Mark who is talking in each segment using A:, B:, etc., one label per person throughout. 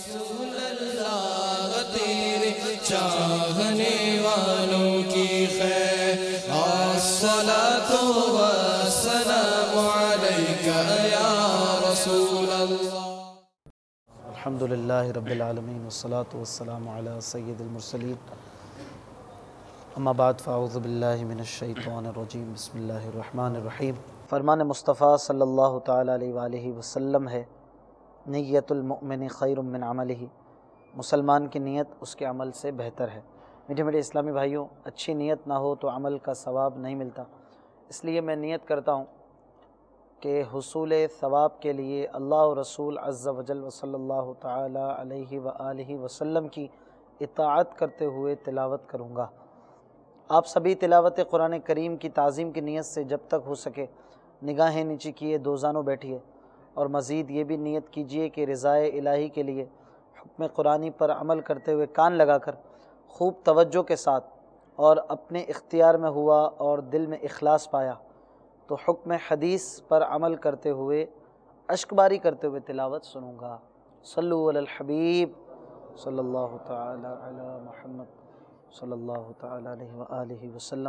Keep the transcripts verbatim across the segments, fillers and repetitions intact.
A: رسول اللہ تیرے چاہنے والوں کی خیر الصلاۃ والسلام علیک یا رسول اللہ۔
B: الحمد للہ رب العالمین والصلاة والسلام علی سید المرسلین، اما بعد فاعوذ باللہ من الشیطان الرجیم، بسم اللہ الرحمن الرحیم۔ فرمان مصطفیٰ صلی اللہ تعالیٰ علیہ وآلہ وسلم ہے، نیت المؤمن خیر من عملہ، مسلمان کی نیت اس کے عمل سے بہتر ہے۔ میٹھے میٹھے اسلامی بھائیوں، اچھی نیت نہ ہو تو عمل کا ثواب نہیں ملتا، اس لیے میں نیت کرتا ہوں کہ حصول ثواب کے لیے اللہ و رسول عز و جل صلی اللہ تعالیٰ علیہ وآلہ وسلم کی اطاعت کرتے ہوئے تلاوت کروں گا۔ آپ سبھی تلاوت قرآن کریم کی تعظیم کی نیت سے جب تک ہو سکے نگاہیں نیچی کیے دو زانوں بیٹھیے، اور مزید یہ بھی نیت کیجیے کہ رضائے الہی کے لیے حکم قرآنی پر عمل کرتے ہوئے کان لگا کر خوب توجہ کے ساتھ اور اپنے اختیار میں ہوا اور دل میں اخلاص پایا تو حکم حدیث پر عمل کرتے ہوئے اشک باری کرتے ہوئے تلاوت سنوں گا۔ صلو علی الحبیب صلی اللہ تعالی علی محمد صلی اللہ تعالی علیہ وآلہ وسلم۔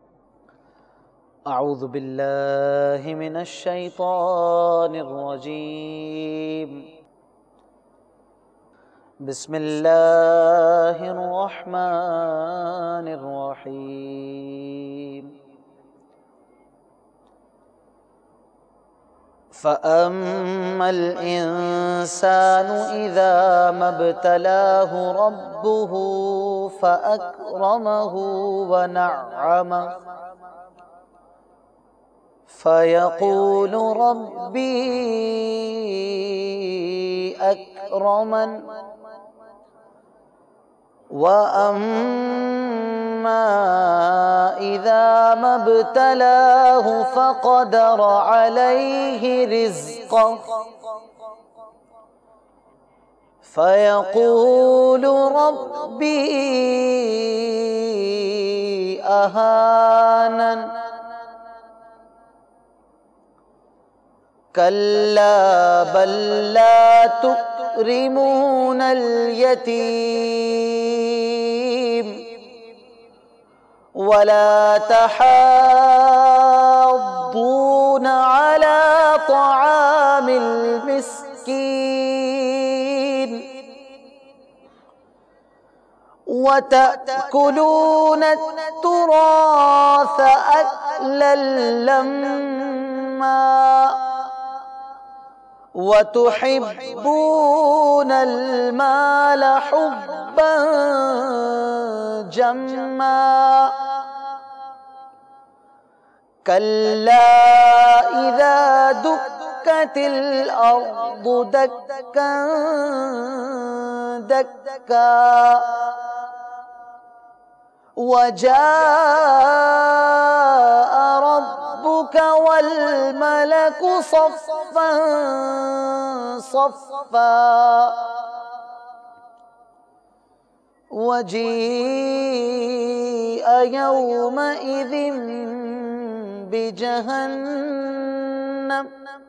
B: اعوذ باللہ من الشیطان الرجیم، بسم اللہ الرحمن الرحیم۔ فَأَمَّا الْإِنسَانُ إِذَا مَا ابْتَلَاهُ رَبُّهُ فَأَكْرَمَهُ وَنَعَّمَهُ فَيَقُولُ رَبِّي أَكْرَمَنِ، وَأَمَّا إِذَا مَا ابْتَلَاهُ فَقَدَرَ عَلَيْهِ رِزْقَهُ فَيَقُولُ رَبِّي أَهَانَنِ، كَلَّا بَل لَّا تُكْرِمُونَ الْيَتِيمَ وَلَا تَحَاضُّونَ عَلَى طَعَامِ الْمِسْكِينِ وَتَأْكُلُونَ التُّرَاثَ أَكْلًا لَمًّا وَتُحِبُّونَ الْمَالَ حُبًّا جَمًّا، كَلَّا إِذَا دُكَّتِ الْأَرْضُ دَكًّا دَكًّا وَجَاءَ رَبُّكَ وَالْمَلَكُ صَفًّا صَفًّا، وَجِيءَ يَوْمَئِذٍ بِجَهَنَّمَ،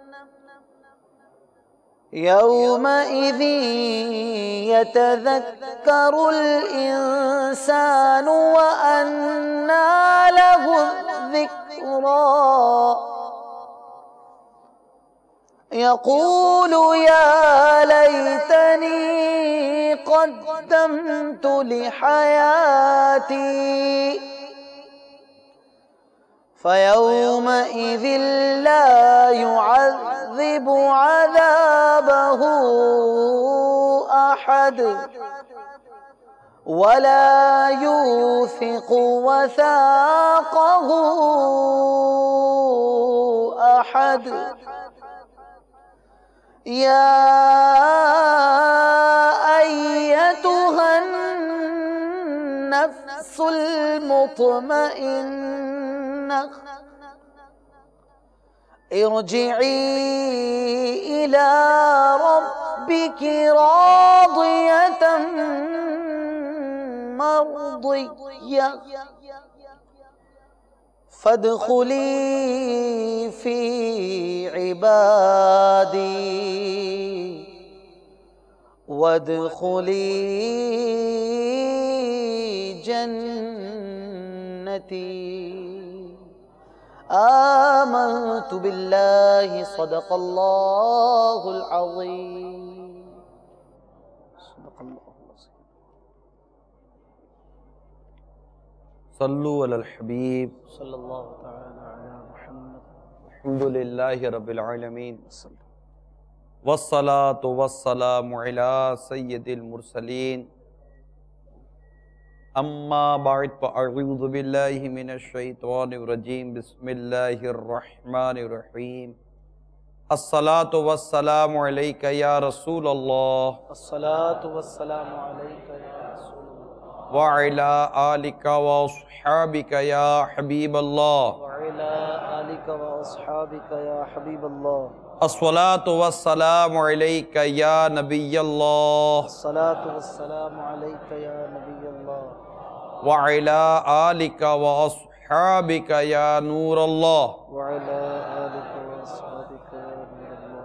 B: يَوْمَئِذٍ يَتَذَكَّرُ الْإِنسَانُ وَأَنَّى لَهُ الذِّكْرَى، يَقُولُ يَا لَيْتَنِي قَدَّمْتُ لِحَيَاتِي، فَيَوْمَئِذٍ لَّا يُعَذِّبُ عَذَابَهُ أَحَدٌ وَلَا يُوثِقُ وَثَاقَهُ أَحَدٌ۔ يَا أَيَّتُهَا النَّفْسُ الْمُطْمَئِنَّةُ، ارجعي إلى ربك راضية مرضية فادخلی فی عبادی وادخلی جنتی آمنت باللہ صدق اللہ العظیم صدق اللہ العظیم
C: صلو علی الحبیب
B: صلی اللہ تعالی علی محمد
C: الحمدللہ رب العالمین والصلاة والسلام علی سید المرسلین اما بعد فاعوذ باللہ من الشیطان الرجیم بسم اللہ الرحمن الرحیم الصلاة والسلام علیک یا رسول اللہ
B: الصلاة والسلام علیک یا رسول اللہ
C: وعلی آلک واصحابک یا حبیب اللہ
B: وعلی آلک واصحابک یا حبیب اللہ
C: الصلاة والسلام علیک یا نبی اللہ
B: الصلاة والسلام علیک یا نبی اللہ
C: وعلی آلک واصحابک یا نور اللہ
B: وعلی آلک واصحابک یا نور اللہ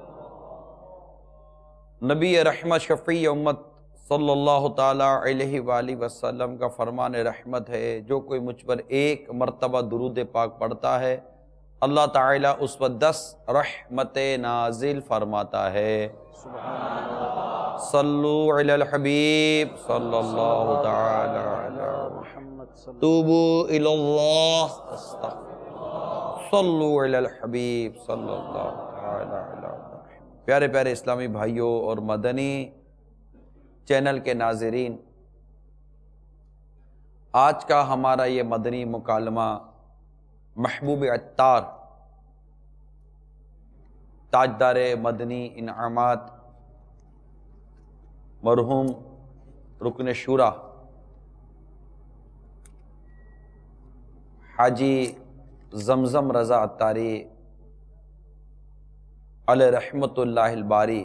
C: نبی رحمت شفیع امت صلی اللہ تعالیٰ علیہ وآلہ وسلم کا فرمان رحمت ہے، جو کوئی مجھ پر ایک مرتبہ درود پاک پڑھتا ہے اللہ تعالیٰ اس پر دس رحمت نازل فرماتا ہے۔ صلو علی الحبیب صلی اللہ تعالی علی
B: محمد صلی
C: توبو الی اللہ صلو علی الحبیب صلی اللہ تعالی علی پیارے پیارے اسلامی بھائیوں اور مدنی چینل کے ناظرین، آج کا ہمارا یہ مدنی مکالمہ محبوب عطار تاجدار مدنی انعامات مرحوم رکن شورا حاجی زمزم رضا عطاری علیہ رحمت اللہ الباری،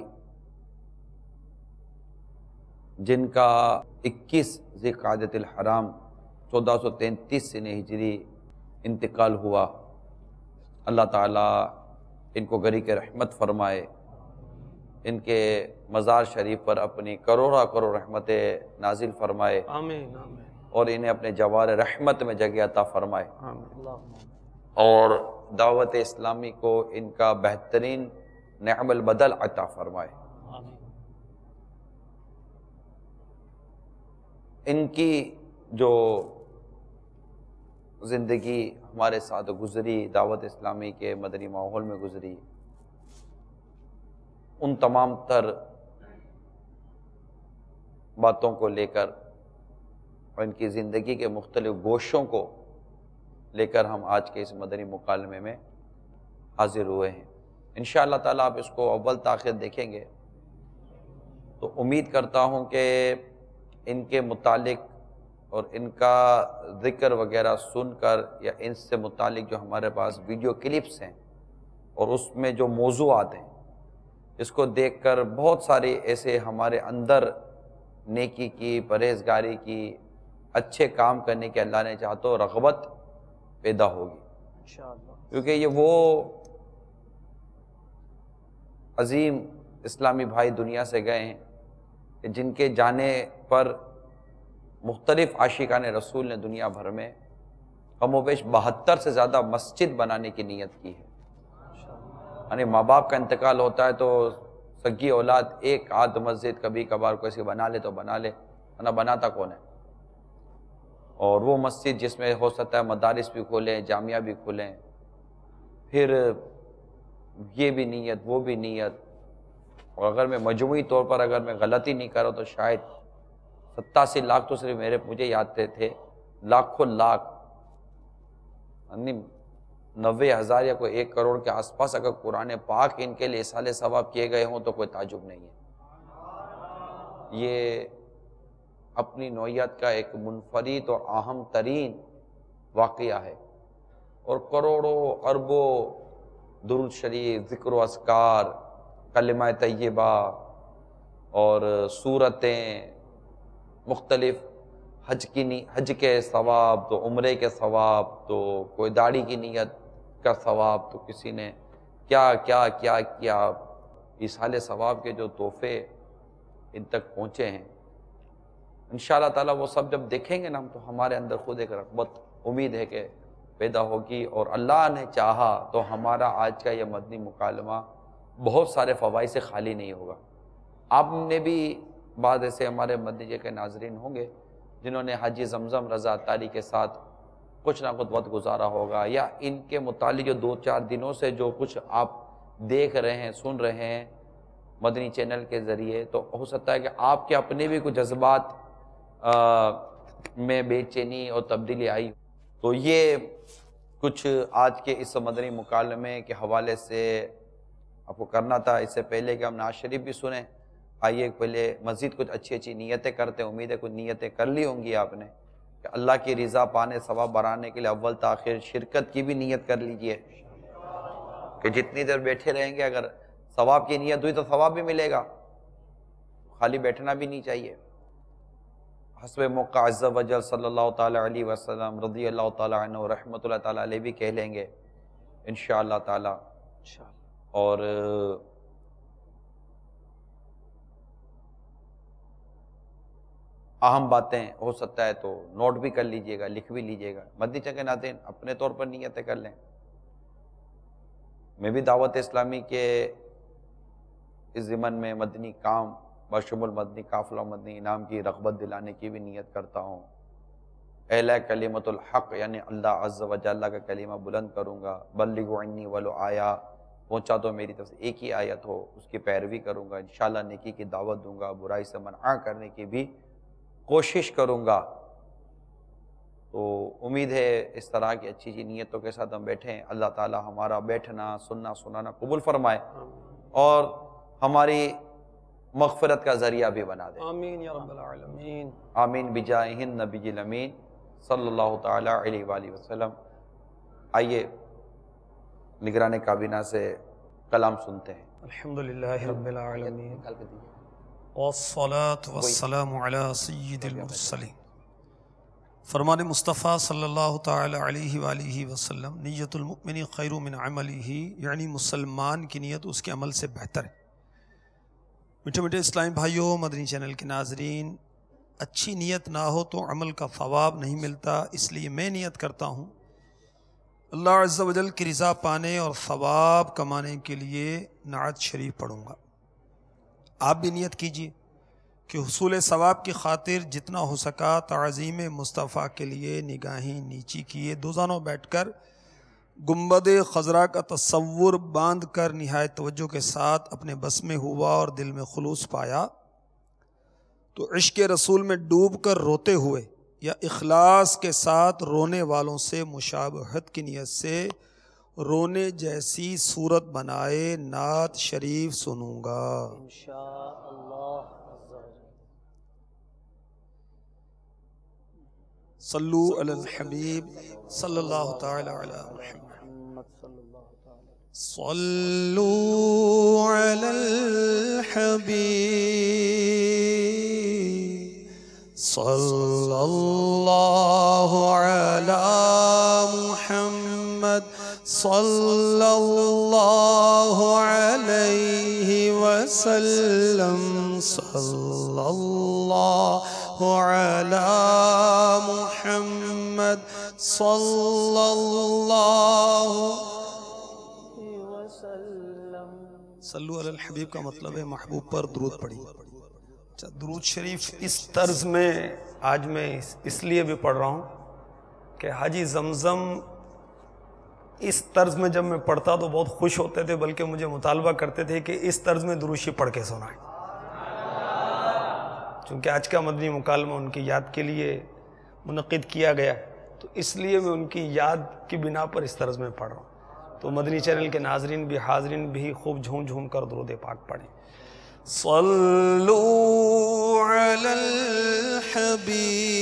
C: جن کا اکیس ذی قعدۃ الحرام چودہ سو تینتیس سن ہجری انتقال ہوا، اللہ تعالیٰ ان کو گری کے رحمت فرمائے، ان کے مزار شریف پر اپنی کروڑا کروڑ رحمتیں نازل فرمائے،
B: آمین آمین
C: اور انہیں اپنے جوار رحمت میں جگہ عطا فرمائے،
B: اللہم
C: اور دعوت اسلامی کو ان کا بہترین نعم البدل عطا فرمائے۔
B: آمین
C: ان کی جو زندگی ہمارے ساتھ گزری، دعوت اسلامی کے مدنی ماحول میں گزری، ان تمام تر باتوں کو لے کر اور ان کی زندگی کے مختلف گوشوں کو لے کر ہم آج کے اس مدنی مکالمے میں حاضر ہوئے ہیں۔ انشاءاللہ تعالیٰ آپ اس کو اول تاخیر دیکھیں گے تو امید کرتا ہوں کہ ان کے متعلق اور ان کا ذکر وغیرہ سن کر یا ان سے متعلق جو ہمارے پاس ویڈیو کلپس ہیں اور اس میں جو موضوعات ہیں، اس کو دیکھ کر بہت سارے ایسے ہمارے اندر نیکی کی، پرہیزگاری کی، اچھے کام کرنے کی اللہ نے چاہا تو رغبت پیدا ہوگی،
B: انشاءاللہ
C: کیونکہ یہ وہ عظیم اسلامی بھائی دنیا سے گئے ہیں کہ جن کے جانے پر مختلف عاشقان رسول نے دنیا بھر میں کم و بیش بہتر سے زیادہ مسجد بنانے کی نیت کی ہے۔ یعنی ماں باپ کا انتقال ہوتا ہے تو سگی اولاد ایک آدھ مسجد کبھی کبھار کوئی سی بنا لے تو بنا لے، ورنہ بناتا کون ہے؟ اور وہ مسجد جس میں ہو سکتا ہے مدارس بھی کھولیں، جامعہ بھی کھولیں، پھر یہ بھی نیت وہ بھی نیت، اور اگر میں مجموعی طور پر اگر میں غلطی نہیں کروں تو شاید ستاسی لاکھ تو صرف میرے مجھے یاد تھے، لاکھوں لاکھ یعنی نوے ہزار یا کوئی ایک کروڑ کے آس پاس اگر قرآن پاک ان کے لیے اصالِ ثواب کیے گئے ہوں تو کوئی تعجب نہیں ہے۔ یہ اپنی نوعیت کا ایک منفرد اور اہم ترین واقعہ ہے، اور کروڑوں اربوں درود شریف، ذکر و اذکار، کلمہ طیبہ اور سورتیں، مختلف حج کی نی حج کے ثواب، تو عمرے کے ثواب، تو کوئی داڑھی کی نیت کا ثواب، تو کسی نے کیا کیا کیا کیا، ایصال ثواب کے جو تحفے ان تک پہنچے ہیں، انشاءاللہ تعالیٰ وہ سب جب دیکھیں گے نا ہم، تو ہمارے اندر خود ایک رغبت امید ہے کہ پیدا ہوگی، اور اللہ نے چاہا تو ہمارا آج کا یہ مدنی مکالمہ بہت سارے فوائد سے خالی نہیں ہوگا۔ آپ نے بھی بعض ایسے ہمارے مدنی کے ناظرین ہوں گے جنہوں نے حاجی زمزم رضا اتاری کے ساتھ کچھ نہ کچھ وقت گزارا ہوگا، یا ان کے متعلق جو دو چار دنوں سے جو کچھ آپ دیکھ رہے ہیں، سن رہے ہیں مدنی چینل کے ذریعے، تو ہو سکتا ہے کہ آپ کے اپنے بھی کچھ جذبات میں بے چینی اور تبدیلی آئی۔ تو یہ کچھ آج کے اس مدنی مکالمے کے حوالے سے آپ کو کرنا تھا۔ اس سے پہلے کہ ہم نعت شریف بھی سنیں، آئیے پہلے مزید کچھ اچھی اچھی نیتیں کرتے ہیں۔ امید ہے کچھ نیتیں کر لی ہوں گی آپ نے کہ اللہ کی رضا پانے، ثواب بڑھانے کے لیے اول تاخیر شرکت کی بھی نیت کر لیجئے کہ جتنی دیر بیٹھے رہیں گے اگر ثواب کی نیت ہوئی تو ثواب بھی ملے گا، خالی بیٹھنا بھی نہیں چاہیے۔ حسب موقع عز و جل صلی اللہ تعالیٰ علیہ وسلم رضی اللہ تعالیٰ عنہ رحمۃ اللہ تعالیٰ علیہ بھی کہہ لیں گے انشاءاللہ تعالیٰ۔ اور اہم باتیں ہو سکتا ہے تو نوٹ بھی کر لیجئے گا، لکھ بھی لیجئے گا۔ مدنی چینل کے ناظرین اپنے طور پر نیتیں کر لیں۔ میں بھی دعوت اسلامی کے اس ضمن میں مدنی کام بشمول مدنی قافلہ مدنی انعام کی رغبت دلانے کی بھی نیت کرتا ہوں۔ اعلیٰ کلمت الحق یعنی اللہ عز و جل کا کلمہ بلند کروں گا۔ بلغوا عنی ولو آیا، پہنچا تو میری طرف سے ایک ہی آیت ہو، اس کی پیروی کروں گا، انشاءاللہ نیکی کی دعوت دوں گا، برائی سے منع کرنے کی بھی کوشش کروں گا۔ تو امید ہے اس طرح کی اچھی اچھی نیتوں کے ساتھ ہم بیٹھیں، اللہ تعالی ہمارا بیٹھنا سننا سنانا قبول فرمائے اور ہماری مغفرت کا ذریعہ بھی بنا دے۔
D: آمین یا رب العالمین۔
C: آمین بجاہ النبی الامین صلی اللہ تعالی علیہ وآلہ وسلم۔ آئیے نگران کابینہ سے کلام سنتے ہیں۔
D: الحمدللہ رب العالمین والصلاة والسلام علی سید المرسلین۔ فرمان مصطفیٰ صلی اللہ تعالی علیہ وآلہ وسلم، نیت المؤمن خیر من عملہ، یعنی مسلمان کی نیت اس کے عمل سے بہتر ہے۔ میٹھے میٹھے اسلامی بھائیوں، مدنی چینل کے ناظرین، اچھی نیت نہ ہو تو عمل کا ثواب نہیں ملتا، اس لیے میں نیت کرتا ہوں اللہ عز و جل کی رضا پانے اور ثواب کمانے کے لیے نعت شریف پڑھوں گا۔ آپ بھی نیت کیجئے کہ حصول ثواب کی خاطر جتنا ہو سکا تعظیم مصطفیٰ کے لیے نگاہیں نیچی کیے، دوزانوں بیٹھ کر گنبد خضرا کا تصور باندھ کر نہایت توجہ کے ساتھ اپنے بس میں ہوا اور دل میں خلوص پایا تو عشق رسول میں ڈوب کر روتے ہوئے یا اخلاص کے ساتھ رونے والوں سے مشابہت کی نیت سے رونے جیسی صورت بنائے نعت شریف سنوں گا انشاءاللہ۔ صلو علی الحبیب صلی اللہ تعالی علی محمد۔ صلو علی الحبیب صلی اللہ علی محمد صلی اللہ علیہ وسلم۔ صلی اللہ علی محمد صلی اللہ علیہ وسلم۔ صلو علی الحبیب کا مطلب ہے محبوب پر درود پڑھی۔ درود شریف اس طرز میں آج میں اس لیے بھی پڑھ رہا ہوں کہ حاجی زمزم اس طرز میں جب میں پڑھتا تو بہت خوش ہوتے تھے، بلکہ مجھے مطالبہ کرتے تھے کہ اس طرز میں درود شریف پڑھ کے سنائیں۔ چونکہ آج کا مدنی مکالمہ ان کی یاد کے لیے منعقد کیا گیا تو اس لیے میں ان کی یاد کی بنا پر اس طرز میں پڑھ رہا ہوں۔ تو مدنی چینل کے ناظرین بھی حاضرین بھی خوب جھوم جھوم کر درود پاک پڑھیں۔ صلو علی الحبیب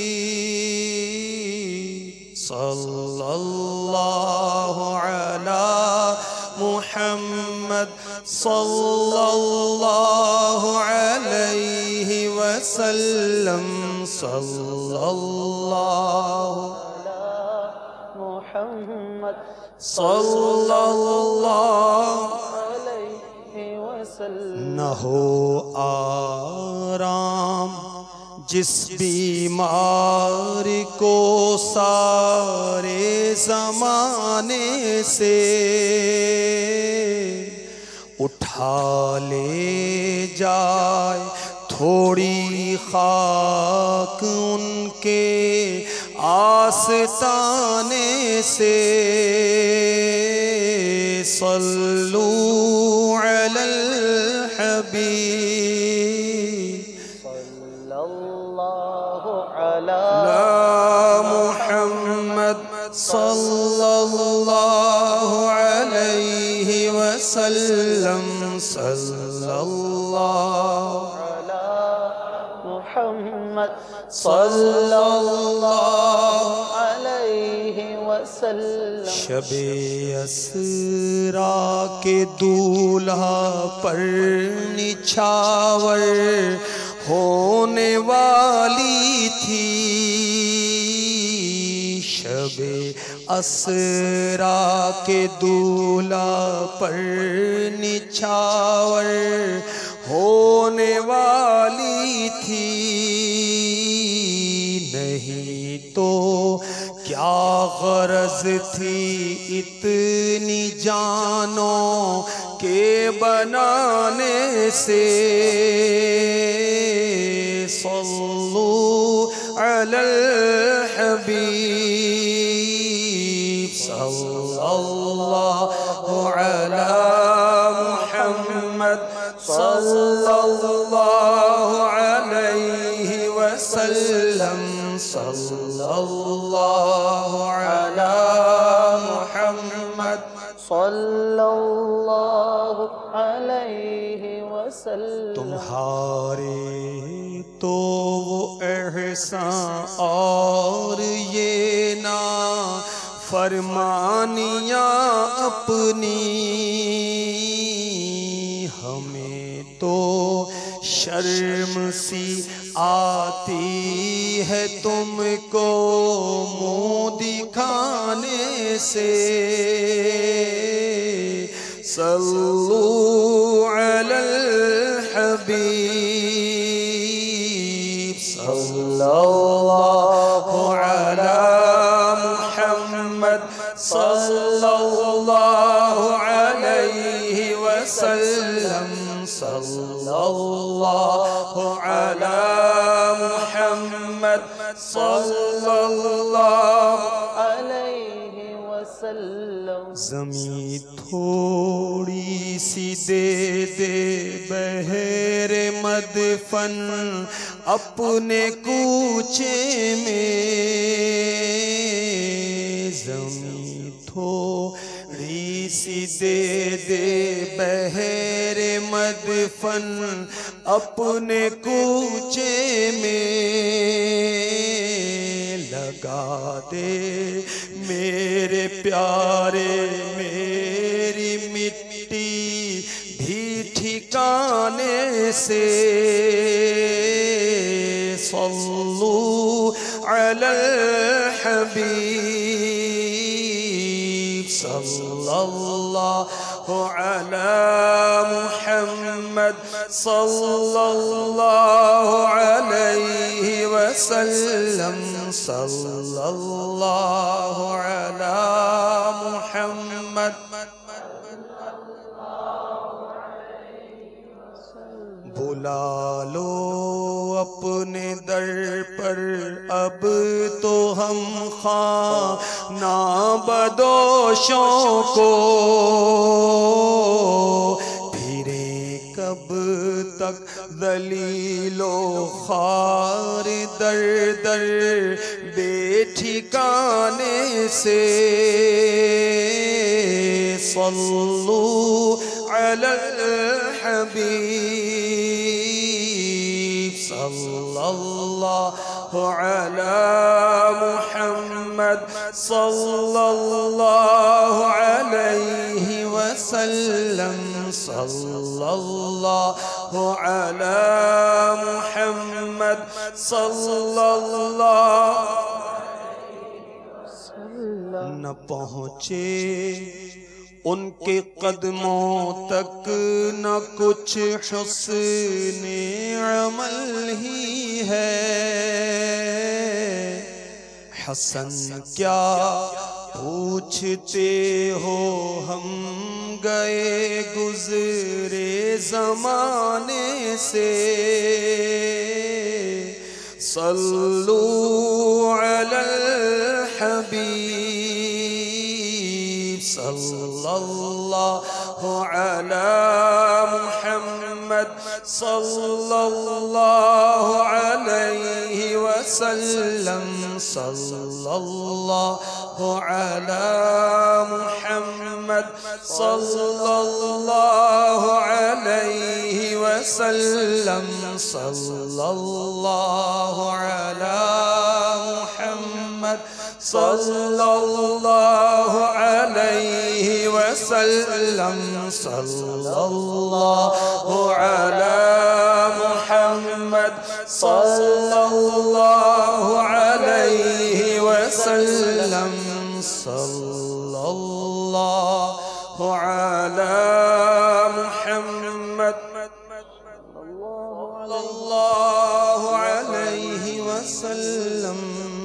D: صلی اللہ علی محمد صلی اللہ علیہ وسلم۔ صلی اللہ علی محمد صلی اللہ علیہ وسلم۔ نہ ہو رام جس بیمار کو سارے زمانے سے اٹھا لے جائے تھوڑی خاک ان کے آستانے سے صلو علی الحبیب
B: صلی اللہ علی
D: محمد صلی اللہ علیہ وسلم صلی اللہ
B: محمد صلی اللہ علیہ وسلم.
D: شب اسرا کے دولہا پر نچھاور ہونے والی تھی. شب اسرا کے دولہا پر نچھاور ہونے والی تھی. نہیں تو کیا غرض تھی اتنی جانوں کے بنانے سے. صلو علی الحبیب صلی اللہ علی محمد صلی اللہ علیہ وسلم صلی اللہ علی محمد
B: صلی اللہ علیہ وسلم.
D: تمہارے تو وہ احسان اور یہ نا فرمانیاں اپنی ہمیں تو شرم سی آتی ہے تم کو منہ دکھانے سے. صلو علی الحبیب صلی اللہ علی محمد صلی اللہ علیہ وسلم صلی اللہ علی محمد صلی اللہ
B: علیہ وسلم.
D: زمین تھوڑی سی دے دے بہر مدفن اپنے کوچے میں. زمین تھوڑی سی دے دے بہر مدفن اپنے کوچے میں. لگا دے میرے پیارے میری مٹی بھی ٹھکانے سے. صلو علی الحبیب صلی اللہ علی محمد صلی اللہ علیہ وسلم صلی اللہ علی محمد. بلا لو اپنے در پر اب تو ہم خانہ بدوشوں کو. پھرے کب تک ذلیل و خوار در در بے ٹھکانے سے. صلو علی الحبیب صلی اللہ علی محمد صلی اللہ علیہ وسلم صلی اللہ علی محمد صلی اللہ. نہ پہنچے ان کے قدموں تک نہ کچھ حسن عمل ہی ہے، حسن کیا پوچھتے ہو ہم گئے گزرے زمانے سے، صلو علی الحبیب صلی اللہ علی محمد صلی اللہ علیہ وسلم، صلی اللہ علی محمد صلی اللہ علیہ وسلم، صلی اللہ علی محمد صلی اللہ علیہ وسلم، صلی اللہ علی محمد صلی اللہ علیہ وسلم، صلی اللہ علی محمد صلی اللہ علیہ وسلم۔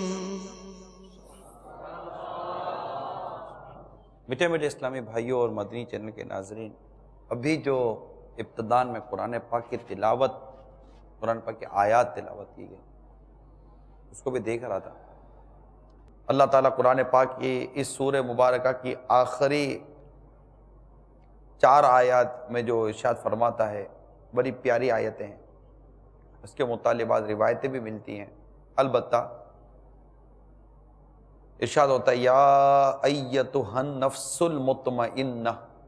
C: میٹھے میٹھے اسلامی بھائیوں اور مدنی چینل کے ناظرین، ابھی جو ابتدان میں قرآن پاک کی تلاوت، قرآن پاک کی آیات تلاوت کی گئی، اس کو بھی دیکھ رہا تھا۔ اللہ تعالیٰ قرآن پاک کی اس سورہ مبارکہ کی آخری چار آیات میں جو ارشاد فرماتا ہے، بڑی پیاری آیتیں ہیں، اس کے متعلق بعض روایتیں بھی ملتی ہیں، البتہ ارشاد ہوتا ہے یا ایتھا النفس المطمئنہ،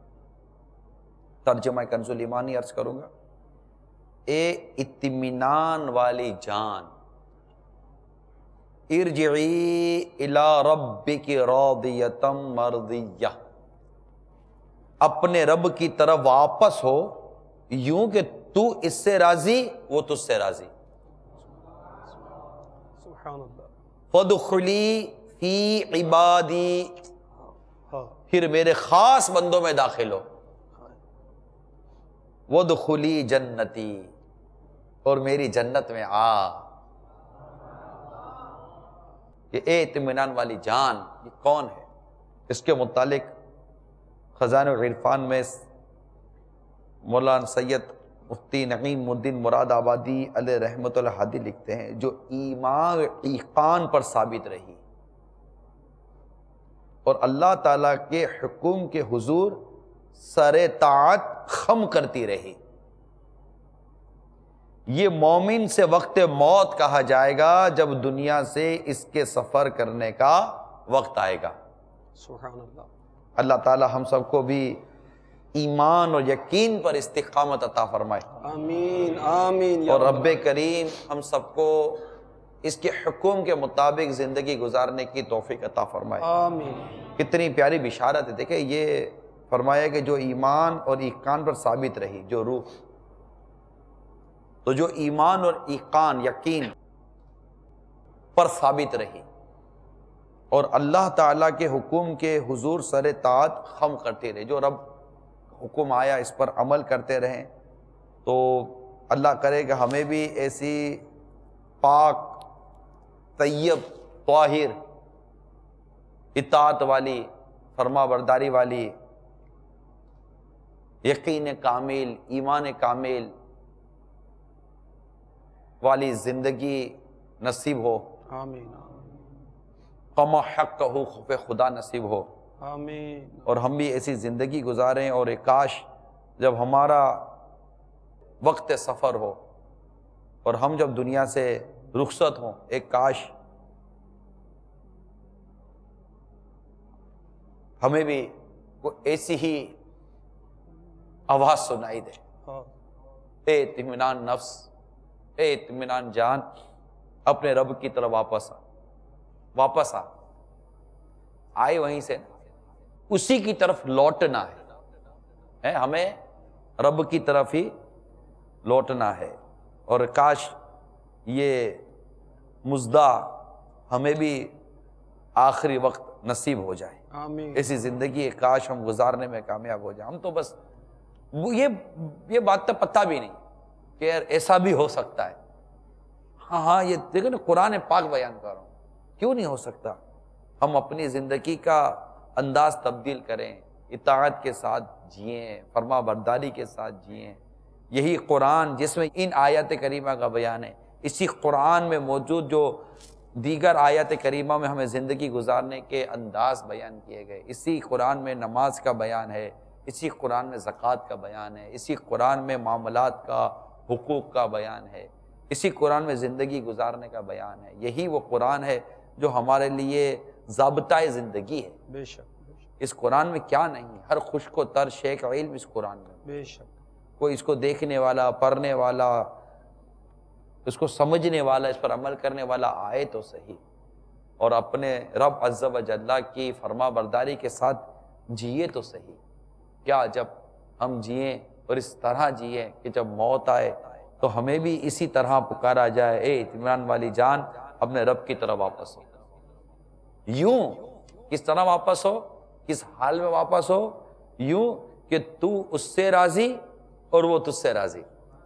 C: ترجمہ کنز الایمانی عرض کروں گا، اے اطمینان والی جان، ارجعی الی ربک راضیۃ مرضیہ، اپنے رب کی طرف واپس ہو یوں کہ تو اس سے راضی، وہ تجھ سے راضی،
D: سبحان اللہ،
C: فادخلی فی عبادی، پھر میرے خاص بندوں میں داخل ہو، وادخلی جنتی، اور میری جنت میں آ۔ یہ اے اطمینان والی جان یہ کون ہے؟ اس کے متعلق خزانہ العرفان میں مولانا سید مفتی نعیم الدین مراد آبادی علیہ رحمۃ اللہ ہادی لکھتے ہیں، جو ایمان ایقان پر ثابت رہی اور اللہ تعالیٰ کے حکم کے حضور سر طاعت خم کرتی رہی، یہ مومن سے وقت موت کہا جائے گا جب دنیا سے اس کے سفر کرنے کا وقت آئے گا۔
D: سبحان اللہ۔
C: اللہ تعالیٰ ہم سب کو بھی ایمان اور یقین پر استقامت عطا فرمائے،
D: آمین آمین یا
C: اور رب کریم ہم سب کو اس کے حکم کے مطابق زندگی گزارنے کی توفیق عطا فرمائے،
D: آمین۔
C: کتنی پیاری بشارت ہے۔ دیکھیں یہ فرمایا کہ جو ایمان اور ایقان پر ثابت رہی، جو روح، تو جو ایمان اور ایقان یقین پر ثابت رہی اور اللہ تعالیٰ کے حکم کے حضور سر طاعت خم کرتے رہے، جو رب حکم آیا اس پر عمل کرتے رہیں، تو اللہ کرے کہ ہمیں بھی ایسی پاک، طیب، طاہر، اطاعت والی، فرما برداری والی، یقین کامل، ایمان کامل والی زندگی نصیب ہو،
D: آمین
C: قم حق ہو، خوف خدا نصیب ہو،
D: آمین۔
C: اور ہم بھی ایسی زندگی گزاریں، اور ایک کاش جب ہمارا وقت سفر ہو اور ہم جب دنیا سے رخصت ہوں، ایک کاش ہمیں بھی کوئی ایسی ہی آواز سنائی دے، اے اطمینان نفس، اے اطمینان جان، اپنے رب کی طرف واپس آ، واپس آ، آئے وہیں سے، اسی کی طرف لوٹنا ہے، ہمیں رب کی طرف ہی لوٹنا ہے۔ اور کاش یہ مزدہ ہمیں بھی آخری وقت نصیب ہو جائے.
D: آمین.
C: ایسی زندگی کاش ہم گزارنے میں کامیاب ہو جائیں. ہم تو بس وہ یہ یہ بات تو پتہ بھی نہیں کہ یار ایسا بھی ہو سکتا ہے. ہاں ہاں یہ دیکھو نا قرآن پاک بیان کر رہا ہوں, کیوں نہیں ہو سکتا. ہم اپنی زندگی کا انداز تبدیل کریں, اطاعت کے ساتھ جئیں, فرما برداری کے ساتھ جئیں. یہی قرآن جس میں ان آیات کریمہ کا بیان ہے, اسی قرآن میں موجود جو دیگر آیات کریمہ میں ہمیں زندگی گزارنے کے انداز بیان کیے گئے, اسی قرآن میں نماز کا بیان ہے, اسی قرآن میں زکوٰۃ کا بیان ہے, اسی قرآن میں معاملات کا حقوق کا بیان ہے, اسی قرآن میں زندگی گزارنے کا بیان ہے. یہی وہ قرآن ہے جو ہمارے لیے ضابطۂ زندگی ہے.
D: بے شک.
C: اس قرآن میں کیا نہیں, ہر خشک و تر شے کا علم اس قرآن میں.
D: بے شک.
C: کوئی اس کو دیکھنے والا, پڑھنے والا, اس کو سمجھنے والا, اس پر عمل کرنے والا آئے تو صحیح, اور اپنے رب عز و جل کی فرما برداری کے ساتھ جیے تو صحیح. کیا جب ہم جئیں اور اس طرح جئیں کہ جب موت آئے تو ہمیں بھی اسی طرح پکارا جائے, اے اطمینان والی جان اپنے رب کی طرف واپس ہو. یوں کس طرح واپس ہو, کس حال میں واپس ہو؟ یوں کہ تو اس سے راضی اور وہ تجھ سے راضی.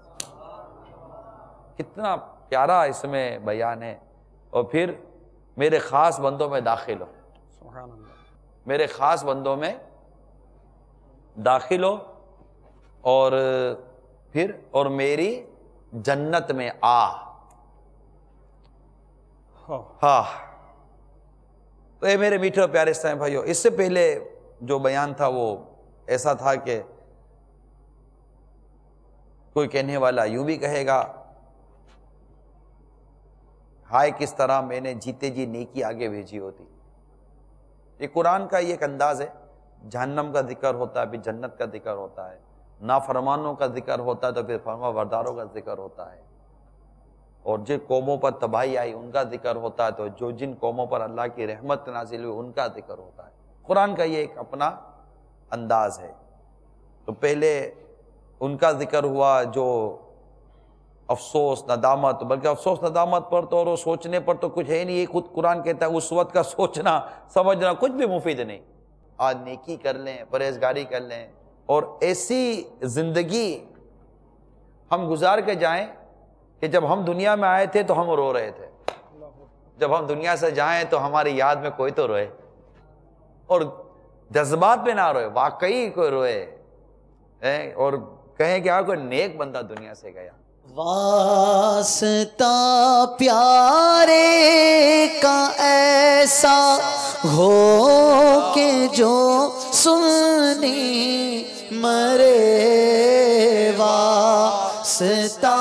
C: کتنا پیارا اس میں بیان ہے. اور پھر میرے خاص بندوں میں داخل ہو,
D: سبحان اللہ.
C: میرے خاص بندوں میں داخل ہو, اور پھر اور میری جنت میں آ. ہاں تو اے میرے میٹھے اور پیارے اسلام بھائیو, اس سے پہلے جو بیان تھا وہ ایسا تھا کہ کوئی کہنے والا یوں بھی کہے گا, ہائے کس طرح میں نے جیتے جی نیکی آگے بھیجی ہوتی. یہ قرآن کا یہ ایک انداز ہے, جہنم کا ذکر ہوتا ہے پھر جنت کا ذکر ہوتا ہے, نافرمانوں کا ذکر ہوتا ہے تو پھر فرما برداروں کا ذکر ہوتا ہے, اور جن قوموں پر تباہی آئی ان کا ذکر ہوتا ہے تو جو جن قوموں پر اللہ کی رحمت نازل ہوئی ان کا ذکر ہوتا ہے. قرآن کا یہ ایک اپنا انداز ہے. تو پہلے ان کا ذکر ہوا جو افسوس ندامت, بلکہ افسوس ندامت پر تو اور سوچنے پر تو کچھ ہے نہیں. یہ خود قرآن کہتا ہے اس وقت کا سوچنا سمجھنا کچھ بھی مفید نہیں. آج نیکی کر لیں, پرہیزگاری کر لیں, اور ایسی زندگی ہم گزار کے جائیں کہ جب ہم دنیا میں آئے تھے تو ہم رو رہے تھے, جب ہم دنیا سے جائیں تو ہماری یاد میں کوئی تو روئے, اور جذبات میں نہ روئے, واقعی کوئی روئے, اور کہیں کہ آپ کوئی نیک بندہ دنیا سے گیا.
B: واسطہ پیارے کا ایسا ہو کہ جو سنی مرے, واسطہ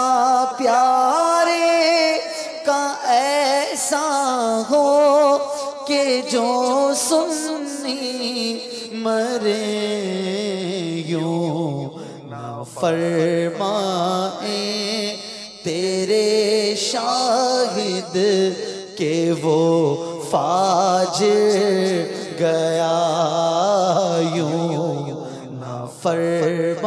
B: پیارے کا ایسا ہو کہ جو سنی مرے, یوں نہ فرمائیں تیرے شاہد کہ وہ فاجر گیا, یوں نہ فرمائیں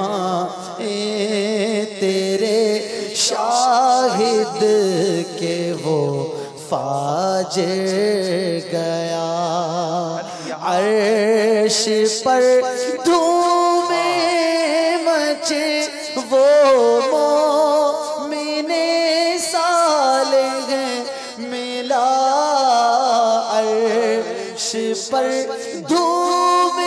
B: تیرے شاہد کہ وہ فاجر گیا. عرش پر دھومے مچے وہ مومن صالح ملا, عرش پر دھومے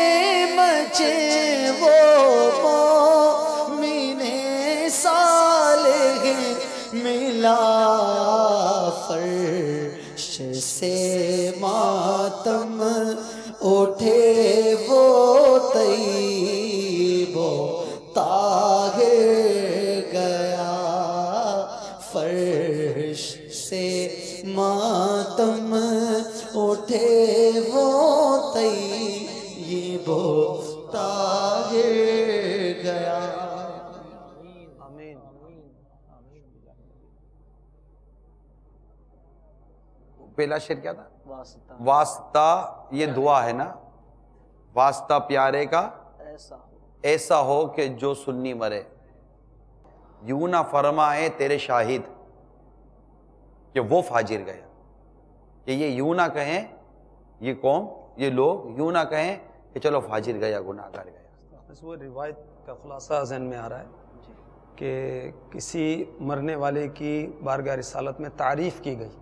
B: مچے وہ مومن صالح ملا, فرش سے ماتم اٹھے وہ طیب و طاہر گیا, فرش سے ماتم اٹھے وہ طیب و طاہر گیا.
C: پہلا شعر کیا تھا؟ واسطہ, یہ دعا ہے نا, واسطہ پیارے کا ایسا ہو کہ جو سنی مرے, یوں نہ فرمائے تیرے شاہد کہ وہ فاجر گیا. کہ یہ یوں نہ کہیں یہ قوم یہ لوگ یوں نہ کہیں کہ چلو فاجر گیا گناہ گار گیا.
D: بس وہ روایت کا خلاصہ ذہن میں آ رہا ہے کہ کسی مرنے والے کی بارگاہ رسالت میں تعریف کی گئی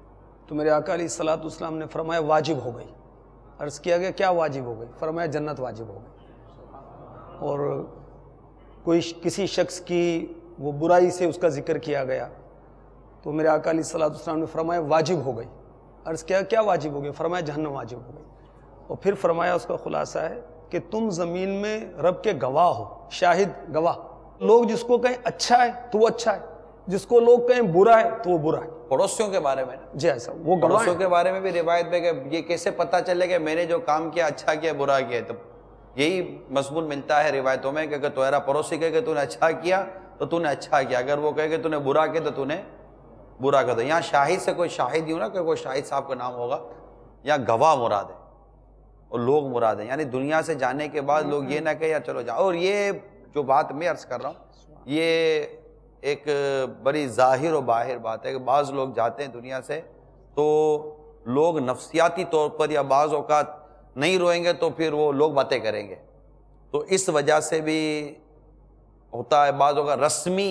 D: تو میرے آقا علیہ الصلوۃ والسلام نے فرمایا واجب ہو گئی. عرض کیا گیا کیا واجب ہو گئی؟ فرمایا جنت واجب ہو گئی. اور کوئی کسی شخص کی وہ برائی سے اس کا ذکر کیا گیا تو میرے آقا علیہ الصلوۃ والسلام نے فرمایا واجب ہو گئی. عرض کیا کیا واجب ہو گئی؟ فرمایا جہنم واجب ہو گئی. اور پھر فرمایا اس کا خلاصہ ہے کہ تم زمین میں رب کے گواہ ہو، شاہد گواہ. لوگ جس کو کہیں اچھا ہے تو وہ اچھا ہے، جس کو لوگ کہیں برا ہے تو وہ برا ہے.
C: پڑوسیوں کے بارے میں
D: جی ایسا وہ گواہ
C: پڑوسیوں کے بارے میں بھی روایت میں کہ یہ کیسے پتہ چلے کہ میں نے جو کام کیا اچھا کیا برا کیا. تو یہی مضمون ملتا ہے روایتوں میں کہ اگر تمہارا پڑوسی کہے کہ تو نے اچھا کیا تو تو نے اچھا کیا، اگر وہ کہے کہ تو نے برا کیا تو تو نے برا کیا. تو یہاں شاہد سے کوئی شاہد یوں نا کہ کوئی شاہد صاحب کا نام ہوگا، یا گواہ مراد ہے اور لوگ مراد ہیں. یعنی دنیا سے جانے کے بعد لوگ یہ نہ کہ یار چلو جاؤ. اور یہ جو بات میں عرض کر رہا ہوں یہ ایک بڑی ظاہر و باہر بات ہے کہ بعض لوگ جاتے ہیں دنیا سے تو لوگ نفسیاتی طور پر یا بعض اوقات نہیں روئیں گے تو پھر وہ لوگ باتیں کریں گے. تو اس وجہ سے بھی ہوتا ہے بعض اوقات رسمی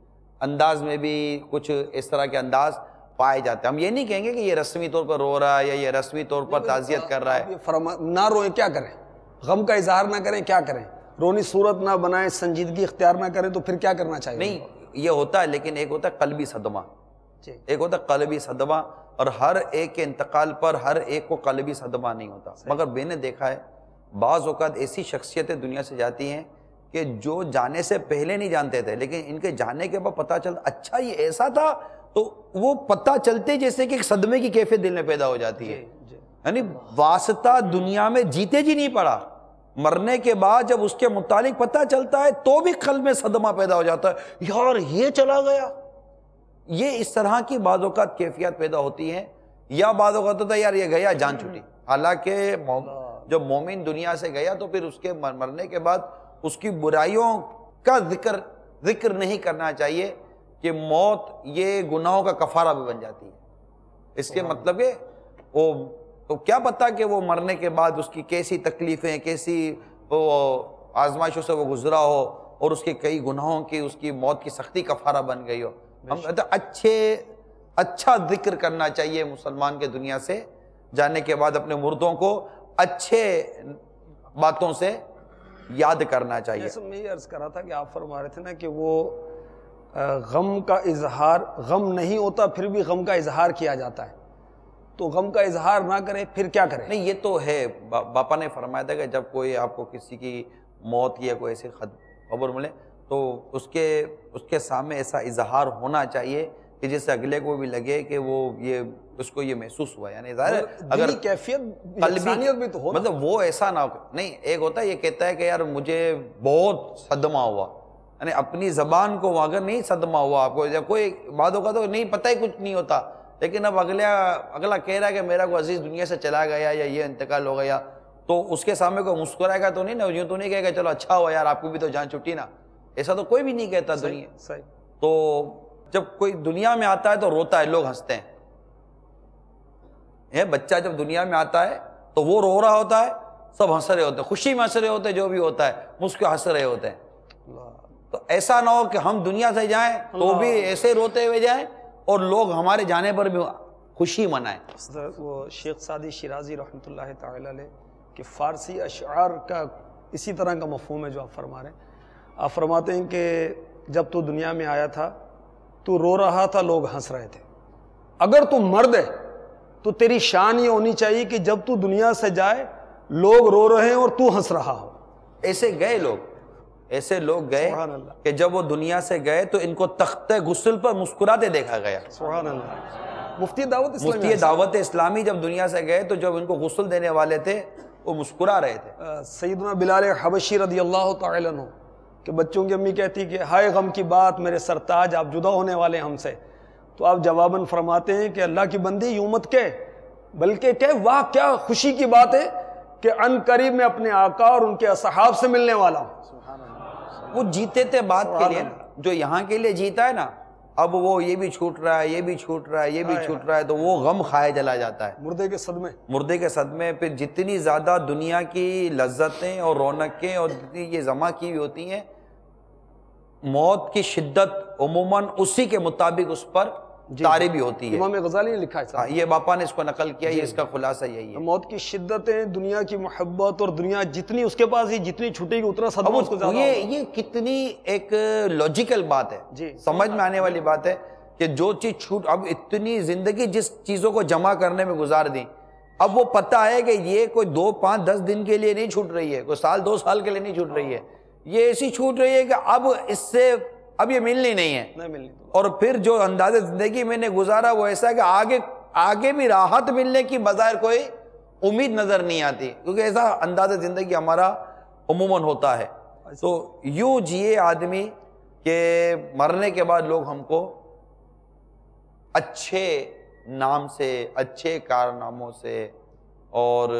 C: انداز میں بھی کچھ اس طرح کے انداز پائے جاتے ہیں. ہم یہ نہیں کہیں گے کہ یہ رسمی طور پر رو رہا ہے یا یہ رسمی طور پر تعزیت کر رہا ہے.
D: فرما نہ روئیں کیا کریں، غم کا اظہار نہ کریں کیا کریں، رونی صورت نہ بنائیں، سنجیدگی اختیار نہ کریں تو پھر کیا کرنا چاہیے؟
C: نہیں یہ ہوتا ہے، لیکن ایک ہوتا ہے قلبی صدمہ، ایک ہوتا ہے قلبی صدمہ. اور ہر ایک کے انتقال پر ہر ایک کو قلبی صدمہ نہیں ہوتا. مگر میں نے دیکھا ہے بعض اوقات ایسی شخصیتیں دنیا سے جاتی ہیں کہ جو جانے سے پہلے نہیں جانتے تھے لیکن ان کے جانے کے بعد پتہ چلتا اچھا یہ ایسا تھا، تو وہ پتہ چلتے جیسے کہ ایک صدمے کی کیفیت دل میں پیدا ہو جاتی ہے. یعنی واسطہ دنیا میں جیتے جی نہیں پڑا، مرنے کے بعد جب اس کے متعلق پتہ چلتا ہے تو بھی قلب میں صدمہ پیدا ہو جاتا ہے، یار یہ چلا گیا. یہ اس طرح کی بعض اوقات کیفیت پیدا ہوتی ہیں. یا بعض اوقات ہوتا ہے یار یہ گیا جان چھوٹی. حالانکہ جب مومن دنیا سے گیا تو پھر اس کے مرنے کے بعد اس کی برائیوں کا ذکر ذکر نہیں کرنا چاہیے کہ موت یہ گناہوں کا کفارہ بھی بن جاتی ہے. اس کے مطلب ہے وہ تو کیا پتا کہ وہ مرنے کے بعد اس کی کیسی تکلیفیں کیسی وہ آزمائشوں سے وہ گزرا ہو اور اس کے کئی گناہوں کی اس کی موت کی سختی کفارہ بن گئی ہو. ہم کہتے ہیں اچھے اچھا ذکر کرنا چاہیے مسلمان کے دنیا سے جانے کے بعد، اپنے مردوں کو اچھے باتوں سے یاد کرنا چاہیے.
D: جیسے میں یہ عرض کر رہا تھا کہ آپ فرما رہے تھے نا کہ وہ غم کا اظہار، غم نہیں ہوتا پھر بھی غم کا اظہار کیا جاتا ہے، تو غم کا اظہار نہ کریں پھر کیا کریں؟
C: نہیں یہ تو ہے، باپا نے فرمایا تھا کہ جب کوئی آپ کو کسی کی موت کی یا کوئی ایسی خبر ملے تو اس کے اس کے سامنے ایسا اظہار ہونا چاہیے کہ جس سے اگلے کو بھی لگے کہ وہ یہ اس کو یہ محسوس ہوا. یعنی ظاہر اگر
D: کیفیت
C: قلبی
D: بھی تو ہو،
C: مطلب وہ ایسا نہ ہو. نہیں ایک ہوتا ہے یہ کہتا ہے کہ یار مجھے بہت صدمہ ہوا، یعنی اپنی زبان کو اگر نہیں صدمہ ہوا آپ کو، یا کوئی بات ہوگا تو نہیں پتہ ہی کچھ نہیں ہوتا، لیکن اب اگلا اگلا کہہ رہا ہے کہ میرا کوئی عزیز دنیا سے چلا گیا یا یہ انتقال ہو گیا، تو اس کے سامنے کوئی مسکرائے گا تو نہیں نا، یوں تو نہیں کہے گا چلو اچھا ہوا یار آپ کو بھی تو جان چھٹی نا. ایسا تو کوئی بھی نہیں کہتا دنیا.
D: صحیح.
C: تو جب کوئی دنیا میں آتا ہے تو روتا ہے، لوگ ہنستے ہیں. یہ بچہ جب دنیا میں آتا ہے تو وہ رو رہا ہوتا ہے، سب ہنس رہے ہوتے ہیں، خوشی میں ہنس رہے ہوتے ہیں، جو بھی ہوتا ہے مسکرا ہنس رہے ہوتے ہیں. تو ایسا نہ ہو کہ ہم دنیا سے جائیں تو بھی ایسے روتے ہوئے جائیں اور لوگ ہمارے جانے پر بھی خوشی منائیں.
D: وہ شیخ سعدی شیرازی رحمۃ اللہ تعالی علیہ کہ فارسی اشعار کا اسی طرح کا مفہوم ہے جو آپ فرما رہے ہیں. آپ فرماتے ہیں کہ جب تو دنیا میں آیا تھا تو رو رہا تھا، لوگ ہنس رہے تھے. اگر تو مرد ہے تو تیری شان یہ ہونی چاہیے کہ جب تو دنیا سے جائے لوگ رو رہے ہیں اور تو ہنس رہا ہو.
C: ایسے گئے لوگ، ایسے لوگ گئے کہ جب وہ دنیا سے گئے تو ان کو تخت غسل پر مسکراتے دیکھا گیا.
D: سبحان اللہ. مفتی دعوت اسلامی
C: مفتی دعوت اسلامی جب دنیا سے گئے تو جب ان کو غسل دینے والے تھے وہ مسکرا رہے تھے.
D: سیدنا بلال حبشی رضی اللہ تعالی عنہ کہ بچوں کی امی کہتی کہ ہائے غم کی بات میرے سرتاج، آپ جدا ہونے والے ہم سے، تو آپ جواباً فرماتے ہیں کہ اللہ کی بندی یوں مت کہ، بلکہ کہ واہ کیا خوشی کی بات ہے کہ ان قریب میں اپنے آقا اور ان کے اصحاب سے ملنے والا ہوں.
C: وہ جیتے تھے بات کے لیے، جو یہاں کے لیے جیتا ہے نا اب وہ یہ بھی چھوٹ رہا ہے، یہ بھی چھوٹ رہا ہے، یہ بھی چھوٹ رہا ہے، تو وہ غم کھایا چلا جاتا ہے،
E: مردے کے صدمے
C: مردے کے صدمے. پھر جتنی زیادہ دنیا کی لذتیں اور رونقیں اور جتنی یہ جمع کی ہوئی ہوتی ہیں، موت کی شدت عموماً اسی کے مطابق اس پر طاری بھی ہوتی ہے.
E: امام غزالی نے لکھا ہے
C: ہاں،
E: صاحب،
C: یہ باپا نے اس کو نقل کیا، یہ اس کا خلاصہ یہی ہے.
E: موت کی شدتیں، دنیا کی محبت، اور دنیا جتنی اس کے پاس ہی جتنی چھوٹے گی اتنا صدمہ اس کو
C: اب
E: زیادہ
C: یہ
E: ہوگا.
C: یہ کتنی ایک لاجیکل بات ہے،
E: جی.
C: سمجھ میں آنے والی بات ہے کہ جو چیز چھوٹ، اب اتنی زندگی جس چیزوں کو جمع کرنے میں گزار دی، اب وہ پتہ ہے کہ یہ کوئی دو پانچ دس دن کے لیے نہیں چھوٹ رہی ہے، کوئی سال دو سال کے لیے نہیں چھوٹ رہی ہے، یہ ایسی چھوٹ رہی ہے کہ اب اس سے اب یہ ملنی نہیں ہے.
E: نہیں ملنی.
C: اور پھر جو انداز زندگی میں نے گزارا وہ ایسا ہے کہ آگے آگے بھی راحت ملنے کی بظاہر کوئی امید نظر نہیں آتی، کیونکہ ایسا انداز زندگی ہمارا عموماً ہوتا ہے. تو یوں جیے آدمی کہ مرنے کے بعد لوگ ہم کو اچھے نام سے، اچھے کارناموں سے اور